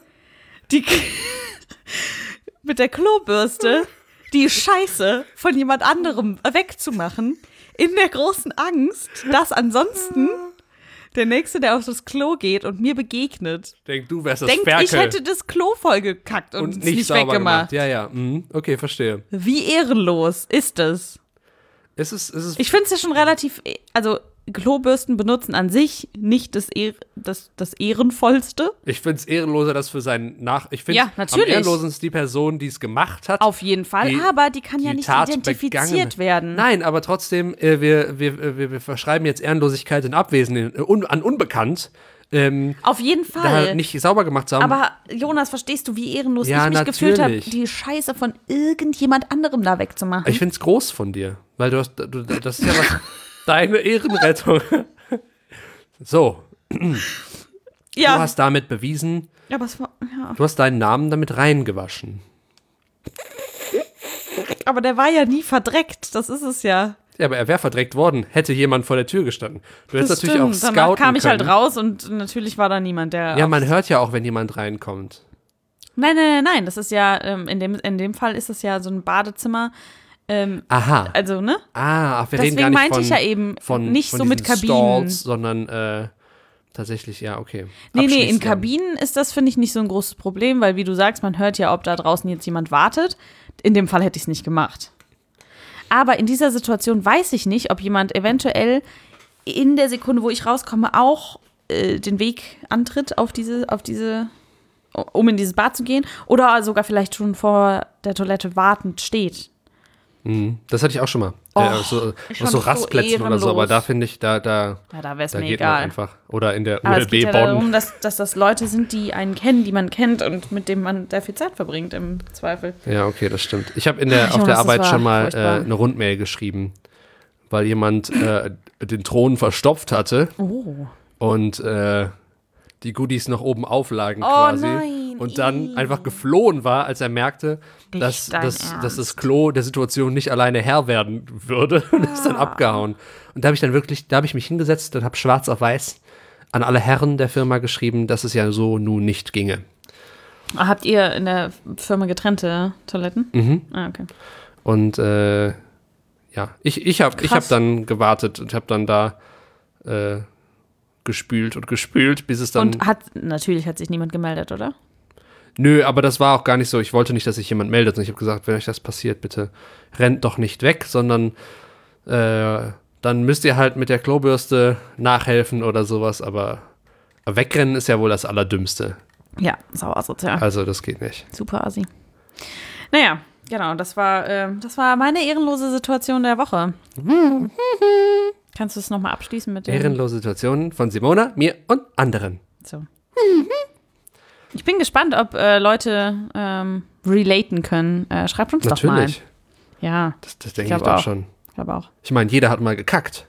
Mit der Klobürste die Scheiße von jemand anderem wegzumachen, in der großen Angst, dass ansonsten der Nächste, der auf das Klo geht und mir begegnet, denkt, du wärst das Ferkel. Ich hätte das Klo vollgekackt und es nicht weggemacht. Ja. Okay, verstehe. Wie ehrenlos ist es? Ich finde es ja schon relativ, also Klobürsten benutzen an sich nicht das Ehrenvollste. Ich finde es ehrenloser, das für seinen Ich finde am ehrenlosesten die Person, die es gemacht hat. Auf jeden Fall, aber die kann ja nicht identifiziert werden. Nein, aber trotzdem, wir verschreiben jetzt Ehrenlosigkeit in Abwesenden an Unbekannt. Auf jeden Fall. Da halt nicht sauber gemacht zu haben. Aber Jonas, verstehst du, wie ehrenlos ich mich gefühlt habe, die Scheiße von irgendjemand anderem da wegzumachen? Ich finde es groß von dir, weil das ist ja was... Deine Ehrenrettung. So. Ja. Du hast damit bewiesen, ja, aber es war, ja. Du hast deinen Namen damit reingewaschen. Aber der war ja nie verdreckt, das ist es ja. Ja, aber er wäre verdreckt worden, hätte jemand vor der Tür gestanden. Du hättest natürlich auch scouten Danach kam ich können. halt raus und natürlich war da niemand, der. Ja, man hört ja auch, wenn jemand reinkommt. Nein, das ist ja, in dem Fall ist es ja so ein Badezimmer. Aha. Also, ne? Wir Deswegen reden gar nicht meinte ich ja eben nicht so mit diesen Kabinen. Stalls, sondern tatsächlich, ja, okay. Nee, in Kabinen ist das, finde ich, nicht so ein großes Problem, weil, wie du sagst, man hört ja, ob da draußen jetzt jemand wartet. In dem Fall hätte ich es nicht gemacht. Aber in dieser Situation weiß ich nicht, ob jemand eventuell in der Sekunde, wo ich rauskomme, auch den Weg antritt um in dieses Bad zu gehen oder sogar vielleicht schon vor der Toilette wartend steht. Das hatte ich auch schon mal. So Rastplätzen oder so, aber da finde ich, da wäre es mir geht egal. man einfach. Oder in der Aber es geht ULB ja Bonn. darum, dass das Leute sind, die einen kennen, die man kennt und mit denen man sehr viel Zeit verbringt im Zweifel. Ja, okay, das stimmt. Ich habe auf der Arbeit schon mal eine Rundmail geschrieben, weil jemand den Thron verstopft hatte und die Goodies noch oben auflagen quasi. Nein, und dann einfach geflohen war, als er merkte, dass das Klo der Situation nicht alleine Herr werden würde und ist dann abgehauen. Und da habe ich mich hingesetzt und habe schwarz auf weiß an alle Herren der Firma geschrieben, dass es ja so nun nicht ginge. Habt ihr in der Firma getrennte Toiletten? Mhm. Okay. Und ich hab dann gewartet und habe dann da gespült, bis es dann. Und natürlich hat sich niemand gemeldet, oder? Nö, aber das war auch gar nicht so. Ich wollte nicht, dass sich jemand meldet. Und ich habe gesagt, wenn euch das passiert, bitte rennt doch nicht weg, sondern dann müsst ihr halt mit der Klobürste nachhelfen oder sowas. Aber wegrennen ist ja wohl das Allerdümmste. Ja, sauer sozial. Also das geht nicht. Super assi. Naja, genau, das war meine ehrenlose Situation der Woche. Kannst du es nochmal abschließen mit dem? Ehrenlose Situationen von Simona, mir und anderen. So. Ich bin gespannt, ob Leute relaten können. Schreibt uns doch mal. Natürlich. Ja. Das denke ich doch schon. Ich glaube auch. Ich meine, jeder hat mal gekackt.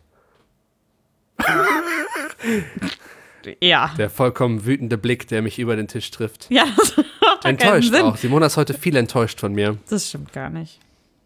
Ja. Der vollkommen wütende Blick, der mich über den Tisch trifft. Ja, das macht doch Enttäuscht keinen Sinn. auch. Simona ist heute viel enttäuscht von mir. Das stimmt gar nicht.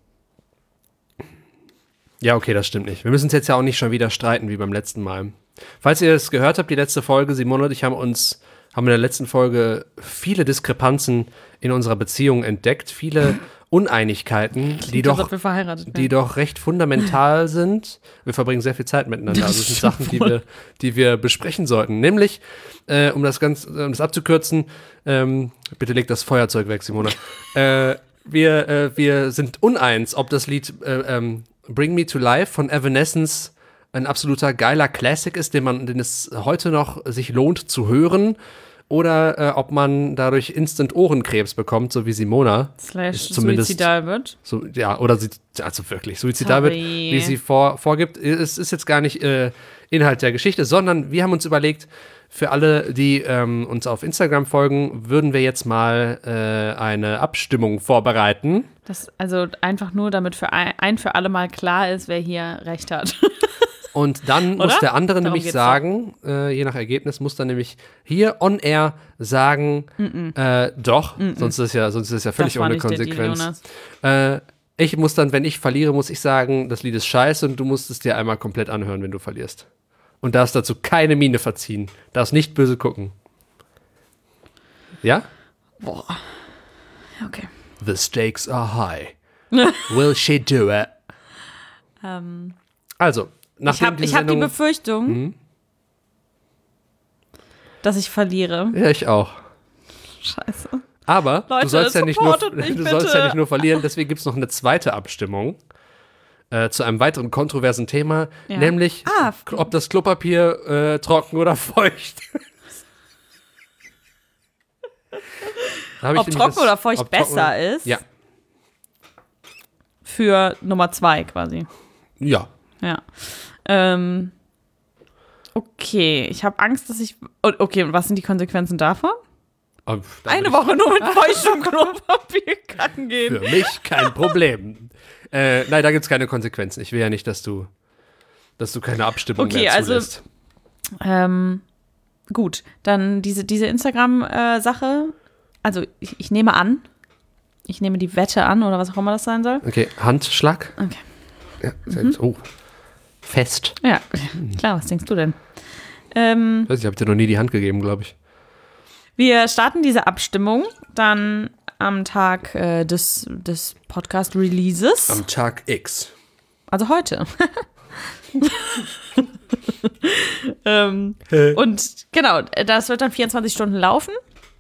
Ja, okay, das stimmt nicht. Wir müssen uns jetzt ja auch nicht schon wieder streiten wie beim letzten Mal. Falls ihr es gehört habt, die letzte Folge, Simona und ich haben in der letzten Folge viele Diskrepanzen in unserer Beziehung entdeckt, viele Uneinigkeiten, die doch recht fundamental sind. Wir verbringen sehr viel Zeit miteinander. Also das sind Sachen, die wir besprechen sollten. Nämlich, um das abzukürzen, bitte leg das Feuerzeug weg, Simona. Wir sind uneins, ob das Lied Bring Me to Life von Evanescence ein absoluter geiler Classic ist, den es heute noch sich lohnt zu hören, oder ob man dadurch instant Ohrenkrebs bekommt, so wie Simona. / suizidal wird. So, ja, oder also wirklich suizidal wird, wie sie vorgibt. Es ist jetzt gar nicht Inhalt der Geschichte, sondern wir haben uns überlegt, für alle, die uns auf Instagram folgen, würden wir jetzt mal eine Abstimmung vorbereiten. Also einfach nur, damit für alle Mal klar ist, wer hier recht hat. Und dann muss der andere nämlich sagen, je nach Ergebnis, muss dann nämlich hier on air sagen, doch, sonst ist es ja völlig ohne Konsequenz. Ich muss dann, wenn ich verliere, muss ich sagen, das Lied ist scheiße und du musst es dir einmal komplett anhören, wenn du verlierst. Und darfst dazu keine Miene verziehen. Darfst nicht böse gucken. Ja? Boah. Okay. The stakes are high. Will she do it? Also, nachdem ich habe die Befürchtung, dass ich verliere. Ja, ich auch. Scheiße. Aber Leute, du sollst ja nicht nur verlieren, deswegen gibt es noch eine zweite Abstimmung zu einem weiteren kontroversen Thema, nämlich ob das Klopapier trocken oder feucht ist. Ob trocken oder feucht besser ist? Ja. Für Nummer 2 quasi. Ja. Ja. Okay, ich habe Angst, dass ich. Okay, und was sind die Konsequenzen davon? Eine Woche nur mit feuchtem Klopapier kacken gehen. Für mich kein Problem. Nein, da gibt es keine Konsequenzen. Ich will ja nicht, dass du keine Abstimmung mehr zulässt. Also, gut, dann diese Instagram-Sache. Also, ich nehme an. Ich nehme die Wette an oder was auch immer das sein soll. Okay, Handschlag. Okay. Ja, oh, fest. Ja, klar, was denkst du denn? Weiß ich habe dir noch nie die Hand gegeben, glaube ich. Wir starten diese Abstimmung dann am Tag des Podcast-Releases. Am Tag X. Also heute. Und genau, das wird dann 24 Stunden laufen.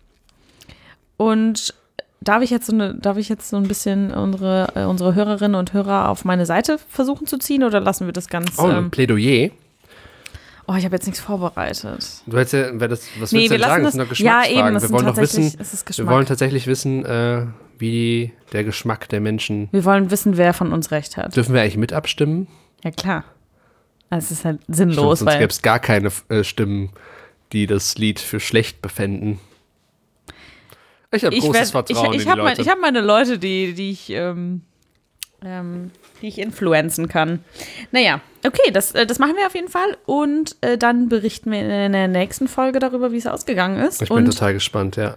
Und darf ich jetzt so ein bisschen unsere Hörerinnen und Hörer auf meine Seite versuchen zu ziehen oder lassen wir das ganz? Ein Plädoyer. Oh, ich habe jetzt nichts vorbereitet. Du hättest ja, was willst Nee, du denn sagen? Das sind doch Geschmacksfragen. Ja, eben, wir wollen doch wissen, wir wollen tatsächlich wissen, wie der Geschmack der Menschen. Wir wollen wissen, wer von uns recht hat. Dürfen wir eigentlich mit abstimmen? Ja, klar. Es ist halt sinnlos, Stimmt, sonst gäbe es gar keine Stimmen, die das Lied für schlecht befänden. Ich habe großes Vertrauen in die Leute. Ich habe meine Leute, die ich influenzen kann. Naja, okay, das machen wir auf jeden Fall. Und dann berichten wir in der nächsten Folge darüber, wie es ausgegangen ist. Ich bin total gespannt, ja.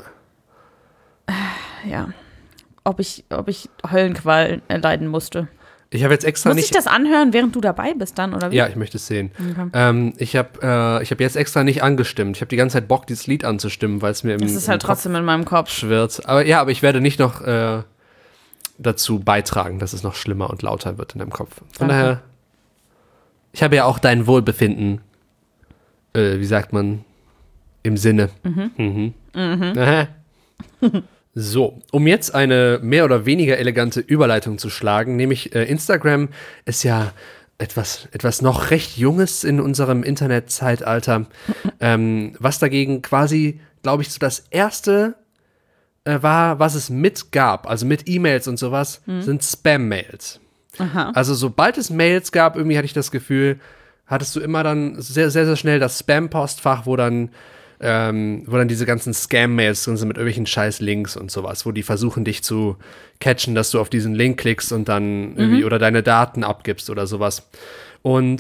Ja, ob ich Höllenqual erleiden musste. Ich habe jetzt extra Muss ich das anhören, während du dabei bist dann, oder wie? Ja, ich möchte es sehen. Okay. Ich hab jetzt extra nicht angestimmt. Ich habe die ganze Zeit Bock, dieses Lied anzustimmen, weil es mir Das ist halt trotzdem in meinem Kopf schwirrt. Aber ich werde nicht noch dazu beitragen, dass es noch schlimmer und lauter wird in deinem Kopf. Von daher, ich habe ja auch dein Wohlbefinden, wie sagt man, im Sinne. Aha. So, um jetzt eine mehr oder weniger elegante Überleitung zu schlagen, nämlich Instagram ist ja etwas noch recht Junges in unserem Internetzeitalter, was dagegen quasi, glaube ich, so das erste war, was es mit gab, also mit E-Mails und sowas, sind Spam-Mails. Aha. Also sobald es Mails gab, irgendwie hatte ich das Gefühl, hattest du immer dann sehr, sehr, sehr schnell das Spam-Postfach, wo dann diese ganzen Scam-Mails drin sind mit irgendwelchen scheiß Links und sowas, wo die versuchen, dich zu catchen, dass du auf diesen Link klickst und dann irgendwie oder deine Daten abgibst oder sowas. Und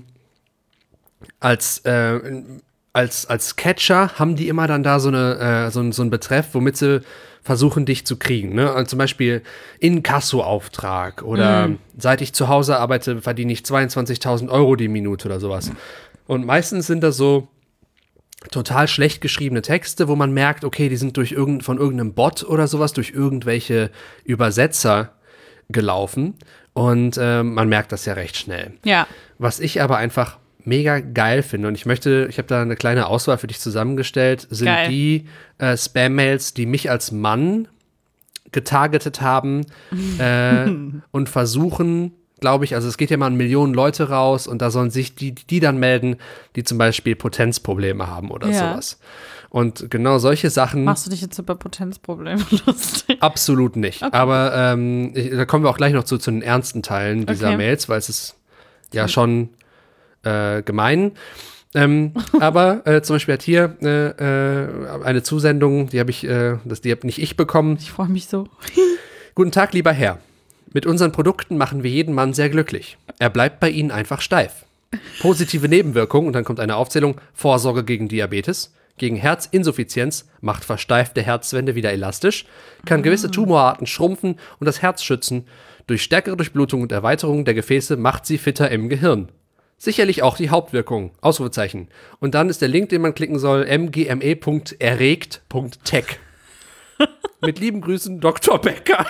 als Catcher haben die immer dann da so einen Betreff, womit sie versuchen, dich zu kriegen. Ne? Also zum Beispiel Inkasso-Auftrag oder seit ich zu Hause arbeite, verdiene ich 22.000 Euro die Minute oder sowas. Und meistens sind das so total schlecht geschriebene Texte, wo man merkt, okay, die sind von irgendeinem Bot oder sowas, durch irgendwelche Übersetzer gelaufen. Und man merkt das ja recht schnell. Ja. Was ich aber einfach mega geil finde, und ich habe da eine kleine Auswahl für dich zusammengestellt, sind geil. die Spam-Mails, die mich als Mann getargetet haben und versuchen, glaube ich, also es geht ja mal an Millionen Leute raus und da sollen sich die dann melden, die zum Beispiel Potenzprobleme haben oder sowas. Und genau solche Sachen. Machst du dich jetzt über Potenzprobleme lustig? Absolut nicht. Okay. Aber da kommen wir auch gleich noch zu den ernsten Teilen dieser Mails, weil es ist ja schon gemein. Aber zum Beispiel hat hier eine Zusendung, die habe nicht ich bekommen. Ich freue mich so. Guten Tag, lieber Herr. Mit unseren Produkten machen wir jeden Mann sehr glücklich. Er bleibt bei Ihnen einfach steif. Positive Nebenwirkungen, und dann kommt eine Aufzählung: Vorsorge gegen Diabetes, gegen Herzinsuffizienz, macht versteifte Herzwände wieder elastisch, kann gewisse Tumorarten schrumpfen und das Herz schützen. Durch stärkere Durchblutung und Erweiterung der Gefäße macht sie fitter im Gehirn. Sicherlich auch die Hauptwirkung. Ausrufezeichen. Und dann ist der Link, den man klicken soll, mgme.erregt.tech. Mit lieben Grüßen, Dr. Becker.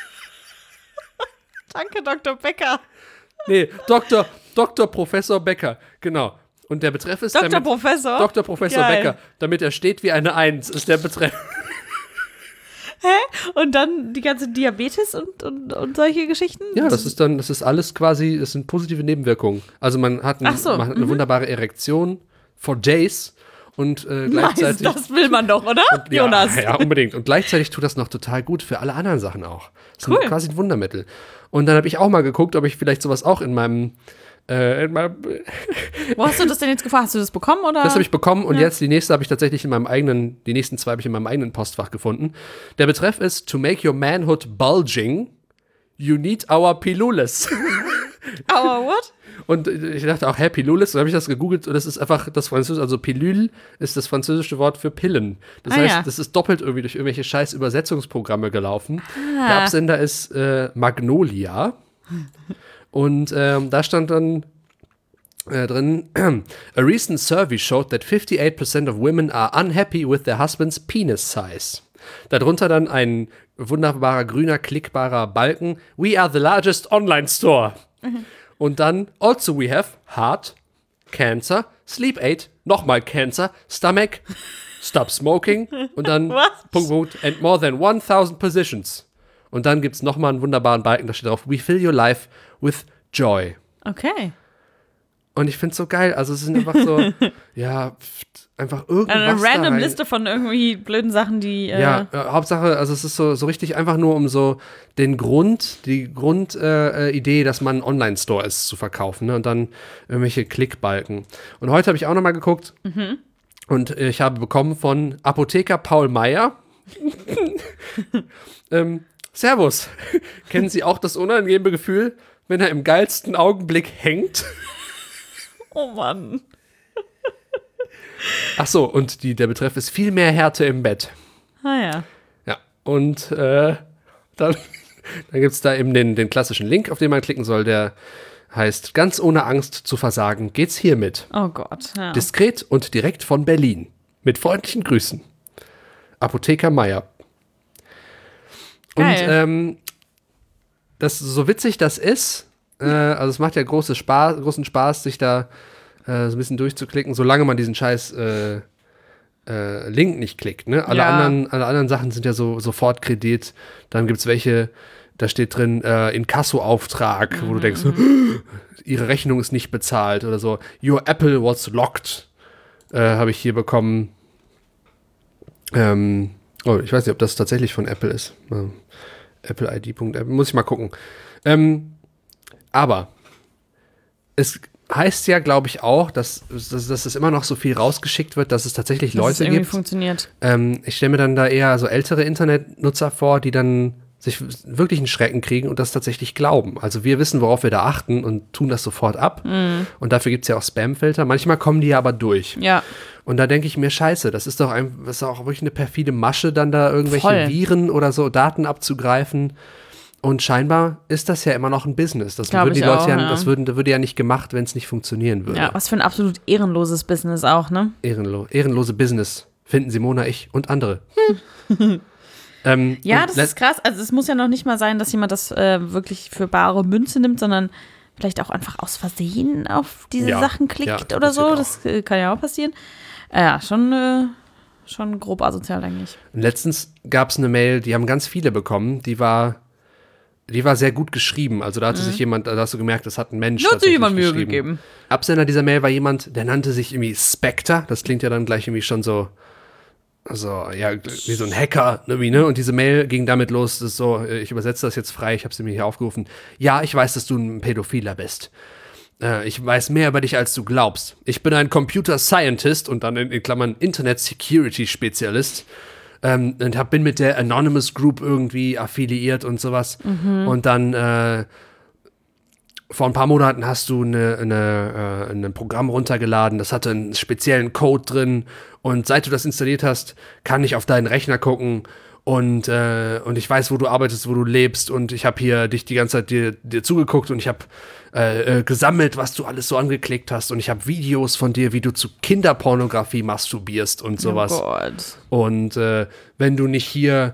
Danke, Dr. Becker. Nee, Dr. Professor Becker, genau. Und der Betreff ist Dr. Professor? Dr. Professor Geil. Becker, damit er steht wie eine 1, ist der Betreff. Hä? Und dann die ganze Diabetes und solche Geschichten? Ja, das ist alles quasi, das sind positive Nebenwirkungen. Also man hat eine wunderbare Erektion for days und gleichzeitig. Nice, das will man doch, oder, Jonas? Ja, unbedingt. Und gleichzeitig tut das noch total gut für alle anderen Sachen auch. Das ist quasi ein Wundermittel. Und dann habe ich auch mal geguckt, ob ich vielleicht sowas auch in meinem Wo hast du das denn jetzt gefragt? Hast du das bekommen, oder? Das habe ich bekommen und jetzt die nächste habe ich tatsächlich die nächsten zwei habe ich in meinem eigenen Postfach gefunden. Der Betreff ist: To make your manhood bulging, you need our Pilules. Our what? Und ich dachte auch, Pilules, dann habe ich das gegoogelt und das ist einfach das Französische, also Pilule ist das französische Wort für Pillen. Das heißt, das ist doppelt irgendwie durch irgendwelche scheiß Übersetzungsprogramme gelaufen. Der Absender ist Magnolia. Und da stand dann drin, a recent survey showed that 58% of women are unhappy with their husband's penis size. Darunter dann ein wunderbarer grüner, klickbarer Balken. We are the largest online store. Und dann, also we have heart, cancer, sleep aid, nochmal cancer, stomach, stop smoking und dann Punkt, and more than 1000 positions. Und dann gibt es nochmal einen wunderbaren Balken, da steht drauf, we fill your life with joy. Okay. Und ich finde es so geil. Also es sind einfach so, einfach irgendwas Eine random da Liste von irgendwie blöden Sachen, die Hauptsache, also es ist so richtig einfach nur um so die Grundidee, dass man ein Online-Store ist, zu verkaufen, ne? Und dann irgendwelche Klickbalken. Und heute habe ich auch nochmal geguckt und ich habe bekommen von Apotheker Paul Meyer. Servus. Kennen Sie auch das unangenehme Gefühl, wenn er im geilsten Augenblick hängt? Oh Mann. Ach so, und der Betreff ist viel mehr Härte im Bett. Ah ja. Ja, und dann gibt es da eben den klassischen Link, auf den man klicken soll, der heißt, ganz ohne Angst zu versagen, geht's hiermit. Oh Gott, ja. Diskret und direkt von Berlin. Mit freundlichen Grüßen. Apotheker Meyer. Geil. Und das, so witzig das ist, also es macht ja großen Spaß, sich da so ein bisschen durchzuklicken, solange man diesen scheiß Link nicht klickt. Ne? Alle anderen Sachen sind ja so Sofortkredit. Dann gibt es welche, da steht drin, Inkasso-Auftrag, wo du denkst, ihre Rechnung ist nicht bezahlt oder so. Your Apple was locked, habe ich hier bekommen. Ich weiß nicht, ob das tatsächlich von Apple ist. Apple-ID.app, muss ich mal gucken. Aber es heißt ja, glaube ich, auch, dass es immer noch so viel rausgeschickt wird, dass es tatsächlich Leute gibt. Funktioniert. Ich stelle mir dann da eher so ältere Internetnutzer vor, die dann sich wirklich einen Schrecken kriegen und das tatsächlich glauben. Also wir wissen, worauf wir da achten und tun das sofort ab. Und dafür gibt es ja auch Spamfilter. Manchmal kommen die ja aber durch. Ja. Und da denke ich mir, scheiße, das ist doch auch wirklich eine perfide Masche, dann da irgendwelche Viren oder so Daten abzugreifen. Und scheinbar ist das ja immer noch ein Business. Das würden die Leute das würde ja nicht gemacht, wenn es nicht funktionieren würde. Ja, was für ein absolut ehrenloses Business auch, ne? Ehrenlose Business finden Simona, ich und andere. Das ist krass. Also es muss ja noch nicht mal sein, dass jemand das wirklich für bare Münze nimmt, sondern vielleicht auch einfach aus Versehen auf diese Sachen klickt oder so. Das kann ja auch passieren. Ja, schon grob asozial eigentlich. Letztens gab es eine Mail, die haben ganz viele bekommen, die war sehr gut geschrieben. Also da hatte sich jemand, da hast du gemerkt, das hat ein Mensch hat sich jemand Mühe geschrieben. gegeben. Absender dieser Mail war jemand, der nannte sich irgendwie Spectre. Das klingt ja dann gleich irgendwie schon so wie so ein Hacker irgendwie, ne? Und diese Mail ging damit los, das ist so, ich übersetze das jetzt frei, ich habe sie mir hier aufgerufen. Ja, ich weiß, dass du ein Pädophiler bist. Ich weiß mehr über dich, als du glaubst. Ich bin ein Computer Scientist und dann in Klammern Internet Security Spezialist. Und bin mit der Anonymous Group irgendwie affiliiert und sowas. Und dann vor ein paar Monaten hast du ein Programm runtergeladen, das hatte einen speziellen Code drin und seit du das installiert hast, kann ich auf deinen Rechner gucken und ich weiß, wo du arbeitest, wo du lebst und ich habe hier dich die ganze Zeit dir zugeguckt und ich habe gesammelt, was du alles so angeklickt hast und ich habe Videos von dir, wie du zu Kinderpornografie masturbierst und sowas. Oh Gott. Und wenn du nicht hier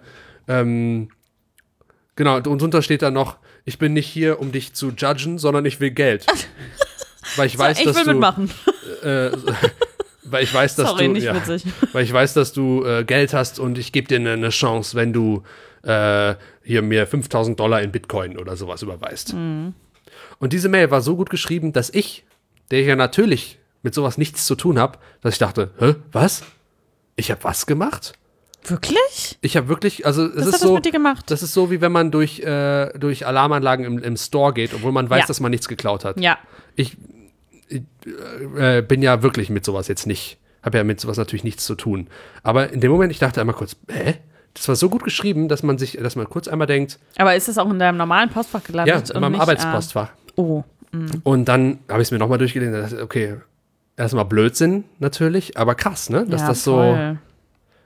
genau, und drunter steht dann noch, ich bin nicht hier, um dich zu judgen, sondern ich will Geld. Weil ich weiß, dass du mitmachen. Weil ich weiß, dass Sorry, du nicht witzig. weil ich weiß, dass du Geld hast und ich gebe dir eine Chance, wenn du hier mir $5.000 in Bitcoin oder sowas überweist. Und diese Mail war so gut geschrieben, dass ich, der ja natürlich mit sowas nichts zu tun habe, dass ich dachte, was? Ich habe was gemacht? Wirklich? Ich habe wirklich, also es Was ist hat so, das mit dir gemacht? das ist so, wie wenn man durch Alarmanlagen im Store geht, obwohl man weiß, dass man nichts geklaut hat. Ja. Ich bin ja wirklich mit sowas jetzt nicht, habe ja mit sowas natürlich nichts zu tun. Aber in dem Moment, ich dachte einmal kurz, das war so gut geschrieben, dass man kurz einmal denkt. Aber ist das auch in deinem normalen Postfach gelandet? Ja, in meinem Arbeitspostfach. Und dann habe ich es mir nochmal durchgelesen, okay, erstmal Blödsinn natürlich, aber krass, ne? Dass das so. Voll.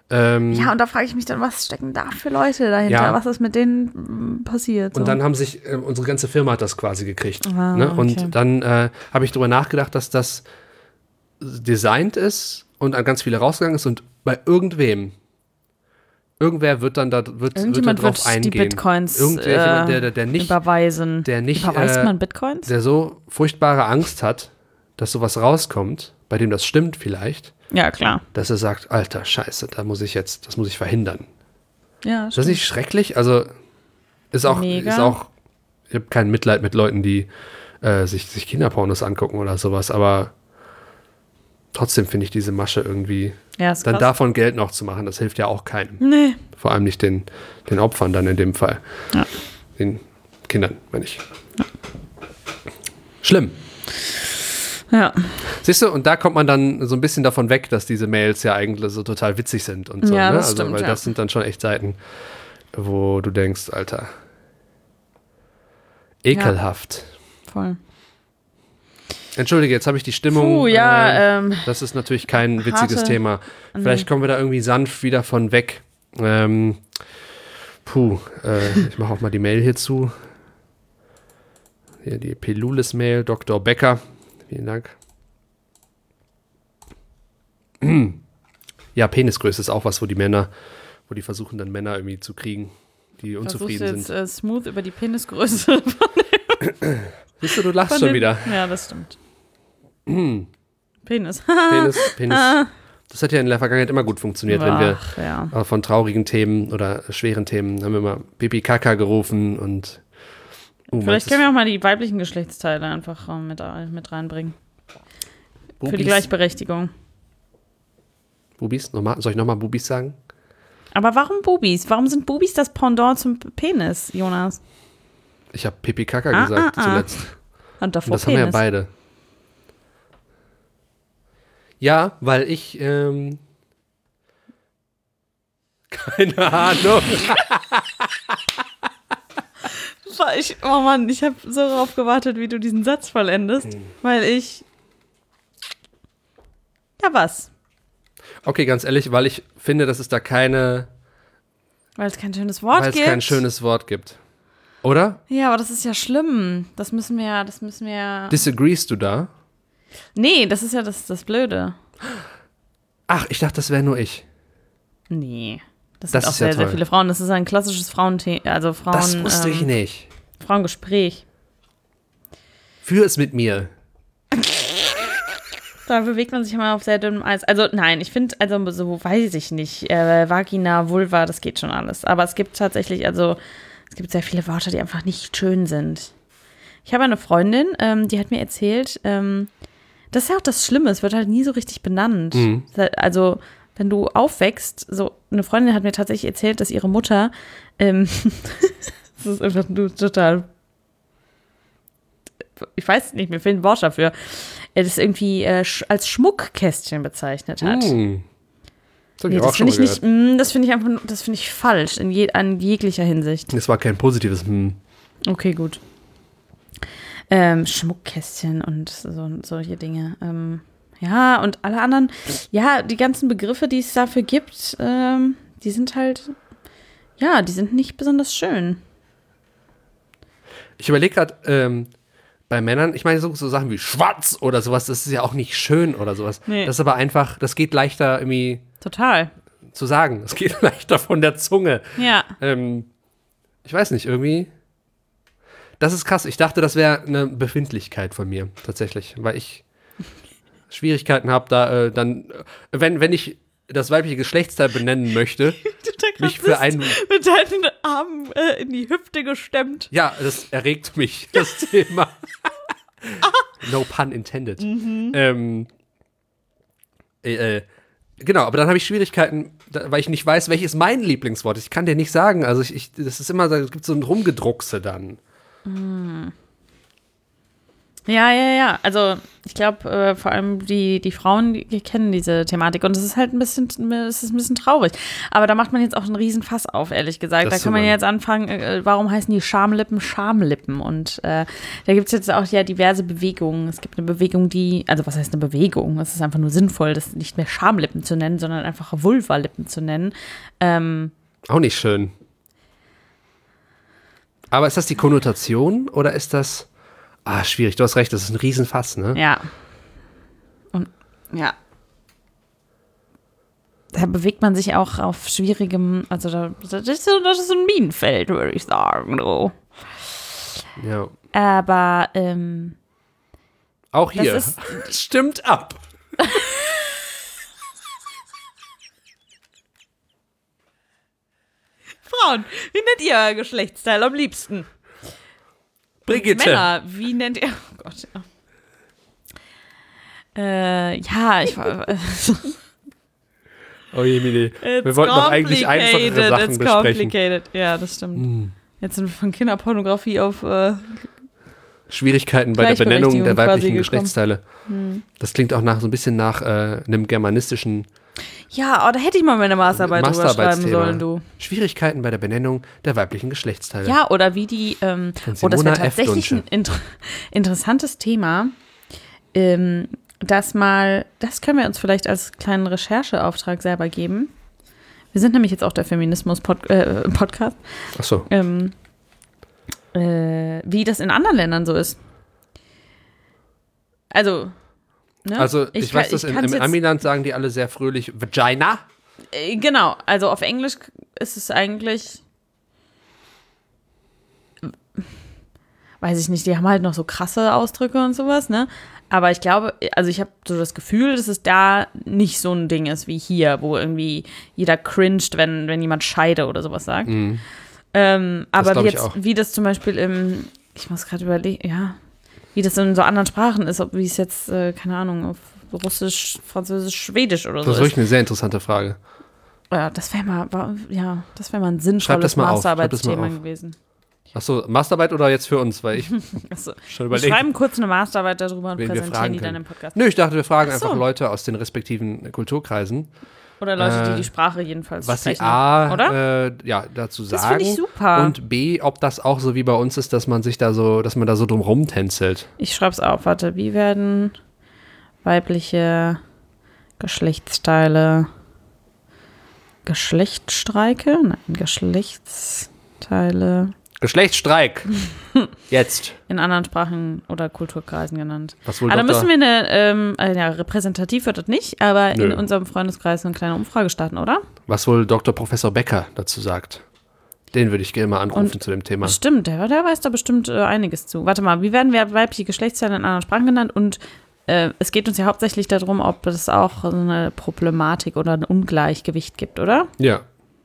Ja, und da frage ich mich dann, was stecken da für Leute dahinter? Ja. Was ist mit denen passiert? So? Und dann haben sich, unsere ganze Firma hat das quasi gekriegt. Ah, Ne? okay. Und dann habe ich drüber nachgedacht, dass das designt ist und an ganz viele rausgegangen ist und bei irgendwer wird dann da Irgendjemand drauf wird eingehen. die Bitcoins Irgendjemand, der nicht, überweisen. der nicht, Überweist man Bitcoins? der so furchtbare Angst hat, dass sowas rauskommt, bei dem das stimmt vielleicht, Ja, klar. dass er sagt, alter Scheiße, das muss ich verhindern. Ja, Ist das nicht schrecklich? Also ist auch, Mega. ich habe kein Mitleid mit Leuten, die sich Kinderpornos angucken oder sowas, aber trotzdem finde ich diese Masche irgendwie, Ja, ist dann krass. davon Geld noch zu machen, das hilft ja auch keinem. Nee. Vor allem nicht den Opfern dann in dem Fall. Ja. Den Kindern, meine ich. Schlimm. Ja. Siehst du, und da kommt man dann so ein bisschen davon weg, dass diese Mails ja eigentlich so total witzig sind und so. Ja, Ne? das Also, stimmt, weil ja. das sind dann schon echt Seiten, wo du denkst, Alter, ekelhaft. Voll. Entschuldige, jetzt habe ich die Stimmung. Das ist natürlich kein witziges harte- Thema. Vielleicht kommen wir da irgendwie sanft wieder von weg. Ich mache auch mal die Mail hier zu. Hier die Pelulis-Mail, Dr. Becker. Vielen Dank. Ja, Penisgröße ist auch was, wo die versuchen dann Männer irgendwie zu kriegen, die unzufrieden Versuchst sind. jetzt smooth über die Penisgröße. Siehst du lachst schon wieder. Ja, das stimmt. Penis. Penis. Das hat ja in der Vergangenheit immer gut funktioniert, wenn wir Ach, ja. von traurigen Themen oder schweren Themen haben wir immer Pipi Kaka gerufen und Vielleicht können wir auch mal die weiblichen Geschlechtsteile einfach mit reinbringen. Bubis, Für die Gleichberechtigung. Bubis? Soll ich nochmal Bubis sagen? Aber warum Bubis? Warum sind Bubis das Pendant zum Penis, Jonas? Ich habe Pipi Kaka gesagt zuletzt. Und davor Und das Penis. haben wir ja beide. Ja, weil ich keine Ahnung. Oh Mann, ich habe so darauf gewartet, wie du diesen Satz vollendest, weil ich... Ja, was? Okay, ganz ehrlich, weil ich finde, dass es da Weil es kein schönes Wort weil es gibt. kein schönes Wort gibt. Oder? Ja, aber das ist ja schlimm. Das müssen wir... Disagreest du da? Nee, das ist ja das Blöde. Ach, ich dachte, das wäre nur ich. Nee. Das Das sind auch ist ja sehr, sehr toll. viele Frauen. Das ist ein klassisches Frauenthema, also Frauen... Das wusste ich nicht. Frauengespräch. Führ es mit mir. Da bewegt man sich immer auf sehr dünnem Eis. Also nein, ich finde, also so weiß ich nicht. Vagina, Vulva, das geht schon alles. Aber es gibt tatsächlich, es gibt sehr viele Wörter, die einfach nicht schön sind. Ich habe eine Freundin, die hat mir erzählt, das ist ja auch das Schlimme, es wird halt nie so richtig benannt. Mhm. Also wenn du aufwächst, so eine Freundin hat mir tatsächlich erzählt, dass ihre Mutter, das ist einfach nur total, ich weiß nicht, mir fehlt ein Wort dafür, das irgendwie als Schmuckkästchen bezeichnet hat. Das habe Nee, ich auch das schon finde mal ich gehört. nicht, das finde ich einfach, das finde ich falsch an jeglicher Hinsicht. Es war kein positives Okay, gut. Schmuckkästchen und solche Dinge. Ja, und alle anderen, ja, die ganzen Begriffe, die es dafür gibt, die sind halt, ja, die sind nicht besonders schön. Ich überlege gerade, bei Männern, ich meine so Sachen wie schwarz oder sowas, das ist ja auch nicht schön oder sowas. Nee. Das ist aber einfach, das geht leichter irgendwie Total. zu sagen. Es geht leichter von der Zunge. Ja. Ich weiß nicht, irgendwie. Das ist krass. Ich dachte, das wäre eine Befindlichkeit von mir, tatsächlich. Weil ich Schwierigkeiten habe, da dann, wenn ich das weibliche Geschlechtsteil benennen möchte, mich für einen. Mit deinen Armen in die Hüfte gestemmt. Ja, das erregt mich, das Thema. No pun intended. Genau, aber dann habe ich Schwierigkeiten, weil ich nicht weiß, welches mein Lieblingswort ist. Ich kann dir nicht sagen. Also das ist immer, da gibt so ein Rumgedruckse dann. Ja. Also ich glaube, vor allem die Frauen, die kennen diese Thematik und es ist halt ein bisschen traurig. Aber da macht man jetzt auch einen Riesen Fass auf, ehrlich gesagt. Da kann man jetzt anfangen, warum heißen die Schamlippen Schamlippen? Und da gibt es jetzt auch ja diverse Bewegungen. Es gibt eine Bewegung, also was heißt eine Bewegung? Es ist einfach nur sinnvoll, das nicht mehr Schamlippen zu nennen, sondern einfach Vulvalippen zu nennen. Auch nicht schön. Aber ist das die Konnotation oder ist das... schwierig, du hast recht, das ist ein Riesenfass, ne? Ja. Und ja. Da bewegt man sich auch auf schwierigem, also das ist ein Minenfeld, würde ich sagen. So. Ja. Aber auch hier, stimmt ab. Frauen, wie nennt ihr euer Geschlechtsteil am liebsten? Brigitte. Männer, wie nennt ihr? Oh Gott, ja. Ich war. Oh je, Mini. Wir wollten doch eigentlich einfachere Sachen besprechen. Ja, das stimmt. Jetzt sind wir von Kinderpornografie auf Schwierigkeiten bei der Benennung der weiblichen Geschlechtsteile. Das klingt auch so ein bisschen nach einem germanistischen. Ja, da hätte ich mal meine Masterarbeit drüber schreiben sollen, du. Schwierigkeiten bei der Benennung der weiblichen Geschlechtsteile. Ja, oder wie die, das wäre tatsächlich ein interessantes Thema, das können wir uns vielleicht als kleinen Rechercheauftrag selber geben. Wir sind nämlich jetzt auch der Feminismus-Podcast. Ach so. Wie das in anderen Ländern so ist. Also... Ne? Also ich weiß, dass im Amiland sagen die alle sehr fröhlich Vagina. Genau, also auf Englisch ist es eigentlich, weiß ich nicht, die haben halt noch so krasse Ausdrücke und sowas, ne? Aber ich glaube, also ich habe so das Gefühl, dass es da nicht so ein Ding ist wie hier, wo irgendwie jeder cringed, wenn jemand Scheide oder sowas sagt. Mhm. Aber wie das zum Beispiel ich muss gerade überlegen, ja, wie das in so anderen Sprachen ist, wie es jetzt, keine Ahnung, auf Russisch, Französisch, Schwedisch oder so ist. Das ist wirklich eine sehr interessante Frage. Ja, das wäre mal ein sinnvolles Masterarbeitsthema gewesen. Achso, Masterarbeit oder jetzt für uns? Weil ich schon überlegt. Wir schreiben kurz eine Masterarbeit darüber und präsentieren die dann im Podcast. Nö, ich dachte, wir fragen einfach Leute aus den respektiven Kulturkreisen. Oder Leute, die Sprache jedenfalls was sprechen. Was sie dazu sagen. Das finde ich super. Und B, ob das auch so wie bei uns ist, dass man da so drum rumtänzelt. Ich schreib's auf, warte. Wie werden weibliche Geschlechtsteile Geschlechtsstreike? Nein, Geschlechtsteile. Geschlechtsstreik. Jetzt. In anderen Sprachen oder Kulturkreisen genannt. Was wohl da müssen wir repräsentativ wird das nicht, aber in unserem Freundeskreis eine kleine Umfrage starten, oder? Was wohl Dr. Professor Becker dazu sagt. Den würde ich gerne mal anrufen zu dem Thema. Stimmt, der weiß da bestimmt einiges zu. Warte mal, wie werden wir weibliche Geschlechtsteile in anderen Sprachen genannt? Und es geht uns ja hauptsächlich darum, ob es auch so eine Problematik oder ein Ungleichgewicht gibt, oder? Ja.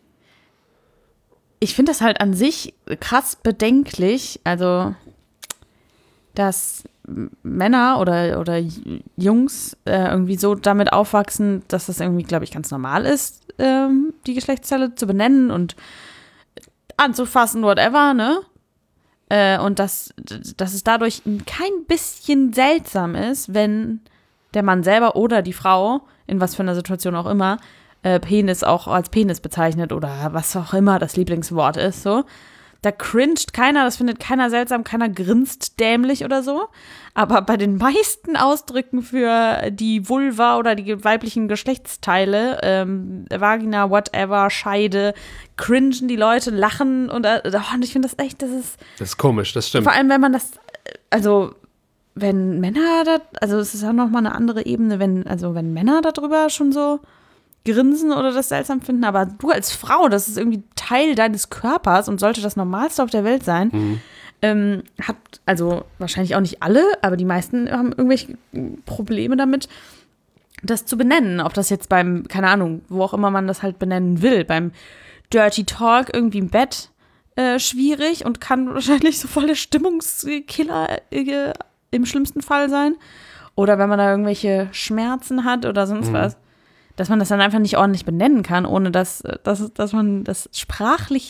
Ich finde das halt an sich krass bedenklich, also dass Männer oder Jungs irgendwie so damit aufwachsen, dass das irgendwie, glaube ich, ganz normal ist, die Geschlechtsteile zu benennen und anzufassen, whatever, ne? Und dass es dadurch kein bisschen seltsam ist, wenn der Mann selber oder die Frau, in was für einer Situation auch immer, Penis auch als Penis bezeichnet oder was auch immer das Lieblingswort ist, so. Da cringed keiner, das findet keiner seltsam, keiner grinst dämlich oder so. Aber bei den meisten Ausdrücken für die Vulva oder die weiblichen Geschlechtsteile, Vagina, whatever, Scheide, cringen die Leute, lachen und ich finde das echt, das ist komisch, das stimmt. Vor allem, wenn man das, also wenn Männer es ist ja nochmal eine andere Ebene, wenn Männer darüber schon so grinsen oder das seltsam finden, aber du als Frau, das ist irgendwie Teil deines Körpers und sollte das Normalste auf der Welt sein. Also wahrscheinlich auch nicht alle, aber die meisten haben irgendwelche Probleme damit, das zu benennen. Ob das jetzt beim, keine Ahnung, wo auch immer man das halt benennen will, beim Dirty Talk irgendwie im Bett schwierig und kann wahrscheinlich so voll der Stimmungskiller im schlimmsten Fall sein. Oder wenn man da irgendwelche Schmerzen hat oder sonst was. Dass man das dann einfach nicht ordentlich benennen kann, ohne dass man das sprachlich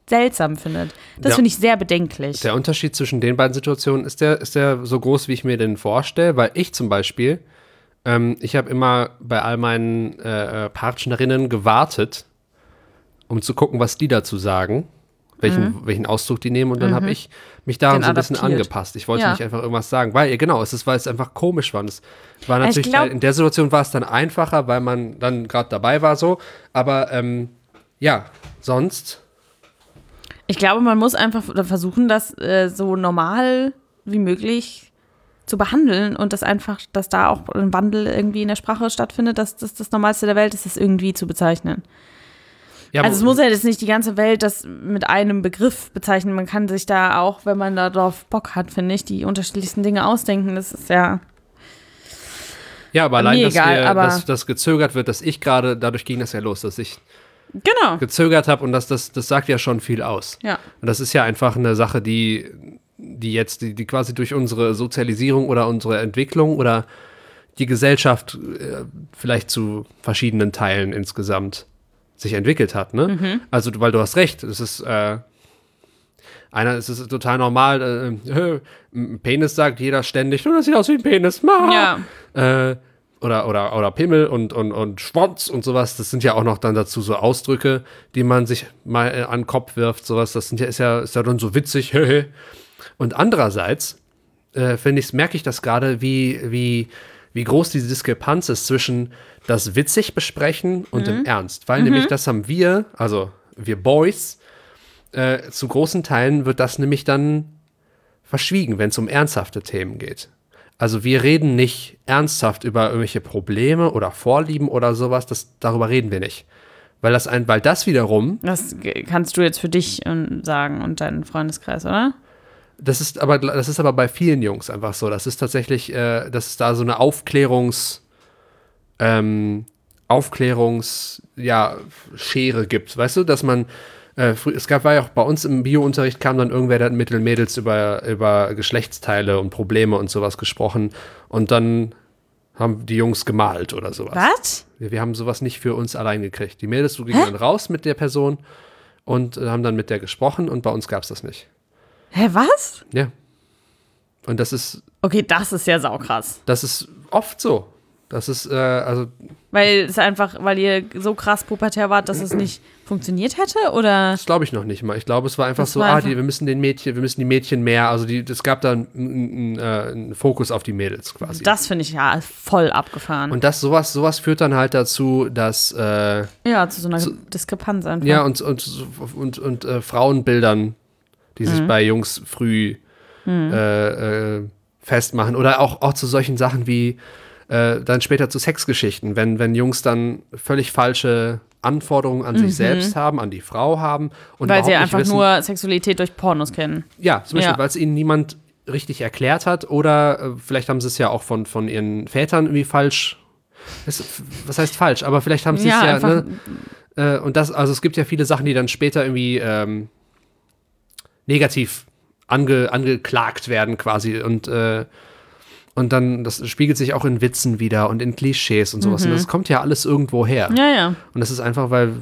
seltsam findet. Das finde ich sehr bedenklich. Der Unterschied zwischen den beiden Situationen ist der so groß, wie ich mir den vorstelle, weil ich zum Beispiel, ich habe immer bei all meinen Partnerinnen gewartet, um zu gucken, was die dazu sagen, welchen Ausdruck die nehmen, und dann habe ich mich daran so ein bisschen angepasst. Ich wollte nicht einfach irgendwas sagen, weil es einfach komisch war. Es war natürlich, in der Situation war es dann einfacher, weil man dann gerade dabei war so, aber sonst. Ich glaube, man muss einfach versuchen, das so normal wie möglich zu behandeln und dass da auch ein Wandel irgendwie in der Sprache stattfindet, dass das Normalste der Welt ist, das irgendwie zu bezeichnen. Ja, also es muss ja jetzt nicht die ganze Welt das mit einem Begriff bezeichnen. Man kann sich da auch, wenn man da drauf Bock hat, finde ich, die unterschiedlichsten Dinge ausdenken. Das ist ja aber allein, dass das gezögert wird, dass ich gerade, dadurch ging das ja los, dass ich gezögert habe, und das sagt ja schon viel aus. Ja. Und das ist ja einfach eine Sache, die quasi durch unsere Sozialisierung oder unsere Entwicklung oder die Gesellschaft vielleicht zu verschiedenen Teilen insgesamt sich entwickelt hat, ne? Mhm. Also, weil du hast recht, es ist es ist total normal, ein Penis sagt jeder ständig, das sieht aus wie ein Penis, ja. Oder Pimmel und Schwanz und sowas, das sind ja auch noch dann dazu so Ausdrücke, die man sich mal an den Kopf wirft, sowas, das ist ja dann so witzig, und andererseits merke ich das gerade, wie groß diese Diskrepanz ist zwischen das witzig besprechen und im Ernst. Weil nämlich das haben wir, also wir Boys, zu großen Teilen wird das nämlich dann verschwiegen, wenn es um ernsthafte Themen geht. Also wir reden nicht ernsthaft über irgendwelche Probleme oder Vorlieben oder sowas, darüber reden wir nicht. Weil das wiederum... Das kannst du jetzt für dich sagen und deinen Freundeskreis, oder? Das ist aber bei vielen Jungs einfach so. Das ist tatsächlich, dass es da so eine Schere gibt. Weißt du, dass man, war ja auch bei uns im Bio-Unterricht, kam dann irgendwer, der hat mit den Mädels über Geschlechtsteile und Probleme und sowas gesprochen. Und dann haben die Jungs gemalt oder sowas. Was? Wir haben sowas nicht für uns allein gekriegt. Die Mädels gingen dann raus mit der Person und haben dann mit der gesprochen, und bei uns gab es das nicht. Hä, was? Ja. Und das ist... Okay, das ist ja saukrass. Das ist oft so. Das ist, weil ihr so krass pubertär wart, dass es nicht funktioniert hätte, oder? Das glaube ich noch nicht mal. Ich glaube, es war einfach wir müssen die Mädchen mehr, also es gab da einen Fokus auf die Mädels quasi. Das finde ich ja voll abgefahren. Und sowas führt dann halt dazu, dass zu so einer Diskrepanz einfach. Ja, und Frauenbildern, die sich bei Jungs früh festmachen, oder auch zu solchen Sachen wie dann später zu Sexgeschichten, wenn Jungs dann völlig falsche Anforderungen an sich selbst haben, an die Frau haben. Und weil sie einfach nur Sexualität durch Pornos kennen. Ja, zum Beispiel, weil es ihnen niemand richtig erklärt hat, oder vielleicht haben sie es ja auch von ihren Vätern irgendwie falsch. Was heißt falsch? Aber vielleicht haben sie es ja und es gibt ja viele Sachen, die dann später irgendwie negativ angeklagt werden quasi, und dann, das spiegelt sich auch in Witzen wieder und in Klischees und sowas. Und das kommt ja alles irgendwo her. Ja, ja. Und das ist einfach, weil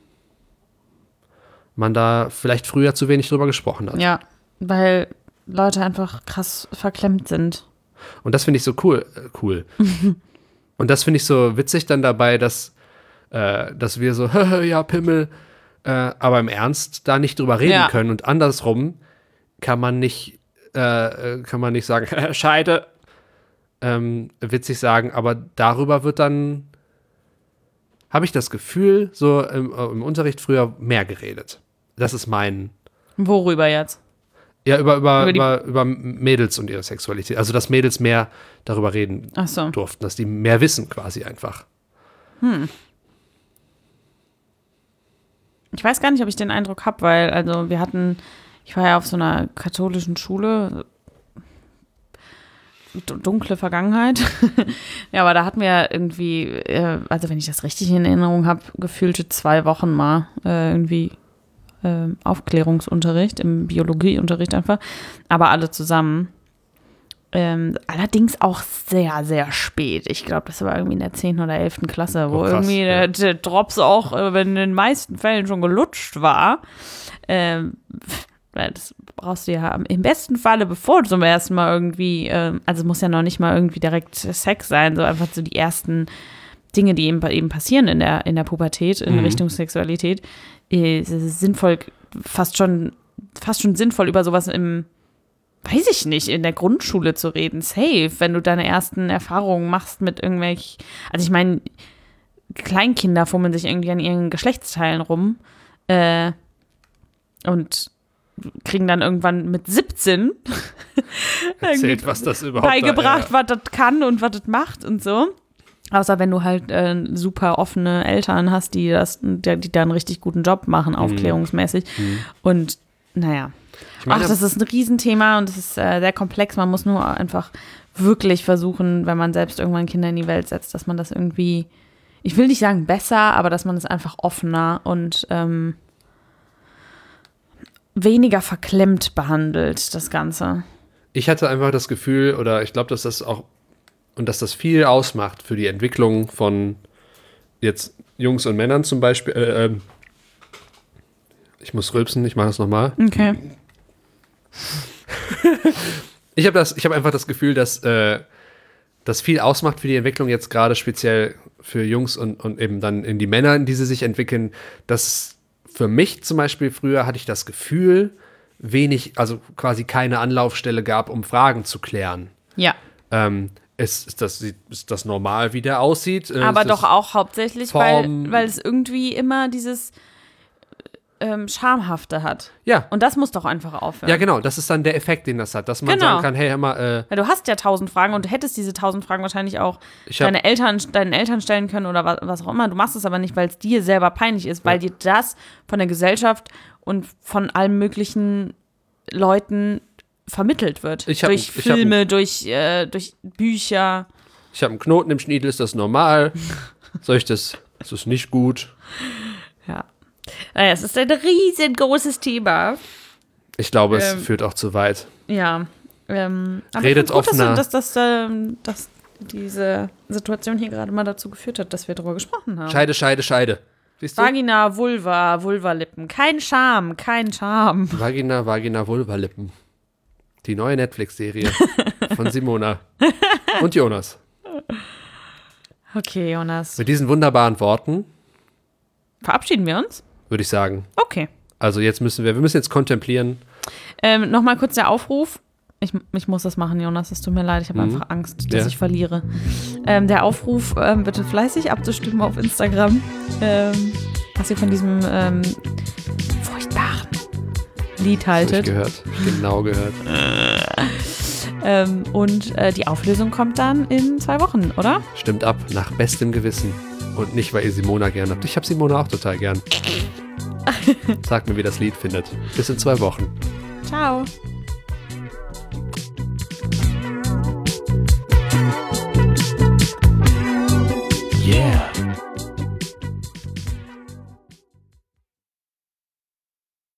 man da vielleicht früher zu wenig drüber gesprochen hat. Ja, weil Leute einfach krass verklemmt sind. Und das finde ich so cool. Und das finde ich so witzig dann dabei, dass wir so, ja, Pimmel, aber im Ernst da nicht drüber reden können. Und andersrum kann man nicht sagen, Scheide, witzig sagen, aber darüber wird dann, habe ich das Gefühl, so im Unterricht früher mehr geredet. Das ist mein... Worüber jetzt? Ja, über Mädels und ihre Sexualität. Also, dass Mädels mehr darüber reden durften, dass die mehr wissen quasi einfach. Ich weiß gar nicht, ob ich den Eindruck habe, weil, also ich war ja auf so einer katholischen Schule, dunkle Vergangenheit. Ja, aber da hatten wir irgendwie, also wenn ich das richtig in Erinnerung habe, gefühlte 2 Wochen mal irgendwie Aufklärungsunterricht, im Biologieunterricht einfach, aber alle zusammen. Allerdings auch sehr, sehr spät. Ich glaube, das war irgendwie in der 10. oder 11. Klasse, wo krass, irgendwie ja. der Drops auch, wenn in den meisten Fällen schon gelutscht war. Weil das brauchst du ja im besten Falle, bevor du zum ersten Mal irgendwie, also muss ja noch nicht mal irgendwie direkt Sex sein, so einfach so die ersten Dinge, die eben passieren in der Pubertät, in Richtung Sexualität, ist es sinnvoll, fast schon sinnvoll über sowas weiß ich nicht, in der Grundschule zu reden. Safe, wenn du deine ersten Erfahrungen machst mit irgendwelchen, also ich meine, Kleinkinder fummeln sich irgendwie an ihren Geschlechtsteilen rum und kriegen dann irgendwann mit 17 Erzählt, was das überhaupt beigebracht, was das kann und was das macht und so. Außer wenn du halt super offene Eltern hast, die da einen richtig guten Job machen, aufklärungsmäßig. Und naja. Ich meine, das ist ein Riesenthema und es ist sehr komplex. Man muss nur einfach wirklich versuchen, wenn man selbst irgendwann Kinder in die Welt setzt, dass man das irgendwie, ich will nicht sagen besser, aber dass man es einfach offener und weniger verklemmt behandelt, das Ganze. Ich hatte einfach das Gefühl, oder ich glaube, dass das auch, und dass das viel ausmacht für die Entwicklung von jetzt Jungs und Männern zum Beispiel. Ich muss rülpsen, ich mache das nochmal. Okay. Ich habe einfach das Gefühl, dass das viel ausmacht für die Entwicklung jetzt gerade speziell für Jungs und eben dann in die Männer, in die sie sich entwickeln, dass für mich zum Beispiel früher hatte ich das Gefühl, also quasi keine Anlaufstelle gab, um Fragen zu klären. Ja. Ist das normal, wie der aussieht? Aber doch auch hauptsächlich, Form- weil es irgendwie immer dieses Schamhafte hat. Ja. Und das muss doch einfach aufhören. Ja, genau. Das ist dann der Effekt, den das hat. Dass man sagen kann, hey, hör mal, Weil du hast ja 1000 Fragen und du hättest diese 1000 Fragen wahrscheinlich auch deinen Eltern stellen können oder was auch immer. Du machst es aber nicht, weil es dir selber peinlich ist, weil dir das von der Gesellschaft und von allen möglichen Leuten vermittelt wird. Durch Filme, durch Bücher. Ich habe einen Knoten im Schniedel, ist das normal? Ist das nicht gut? Ja. Naja, es ist ein riesengroßes Thema. Ich glaube, es führt auch zu weit. Ja. Aber Redet gut, offener. dass diese Situation hier gerade mal dazu geführt hat, dass wir darüber gesprochen haben. Scheide. Siehst du? Vagina, Vulva-Lippen. Kein Charme. Vagina, Vulva-Lippen. Die neue Netflix-Serie von Simona und Jonas. Okay, Jonas. Mit diesen wunderbaren Worten Verabschieden wir uns? würde ich sagen. Okay. Also jetzt müssen wir müssen jetzt kontemplieren. Nochmal kurz der Aufruf. Ich muss das machen, Jonas, es tut mir leid, ich habe einfach Angst, dass ich verliere. Der Aufruf, bitte fleißig abzustimmen auf Instagram, was ihr von diesem furchtbaren Lied haltet. Genau gehört. Und die Auflösung kommt dann in 2 Wochen, oder? Stimmt ab, nach bestem Gewissen. Und nicht, weil ihr Simona gern habt. Ich habe Simona auch total gern. Sagt mir, wie das Lied findet. Bis in 2 Wochen. Ciao.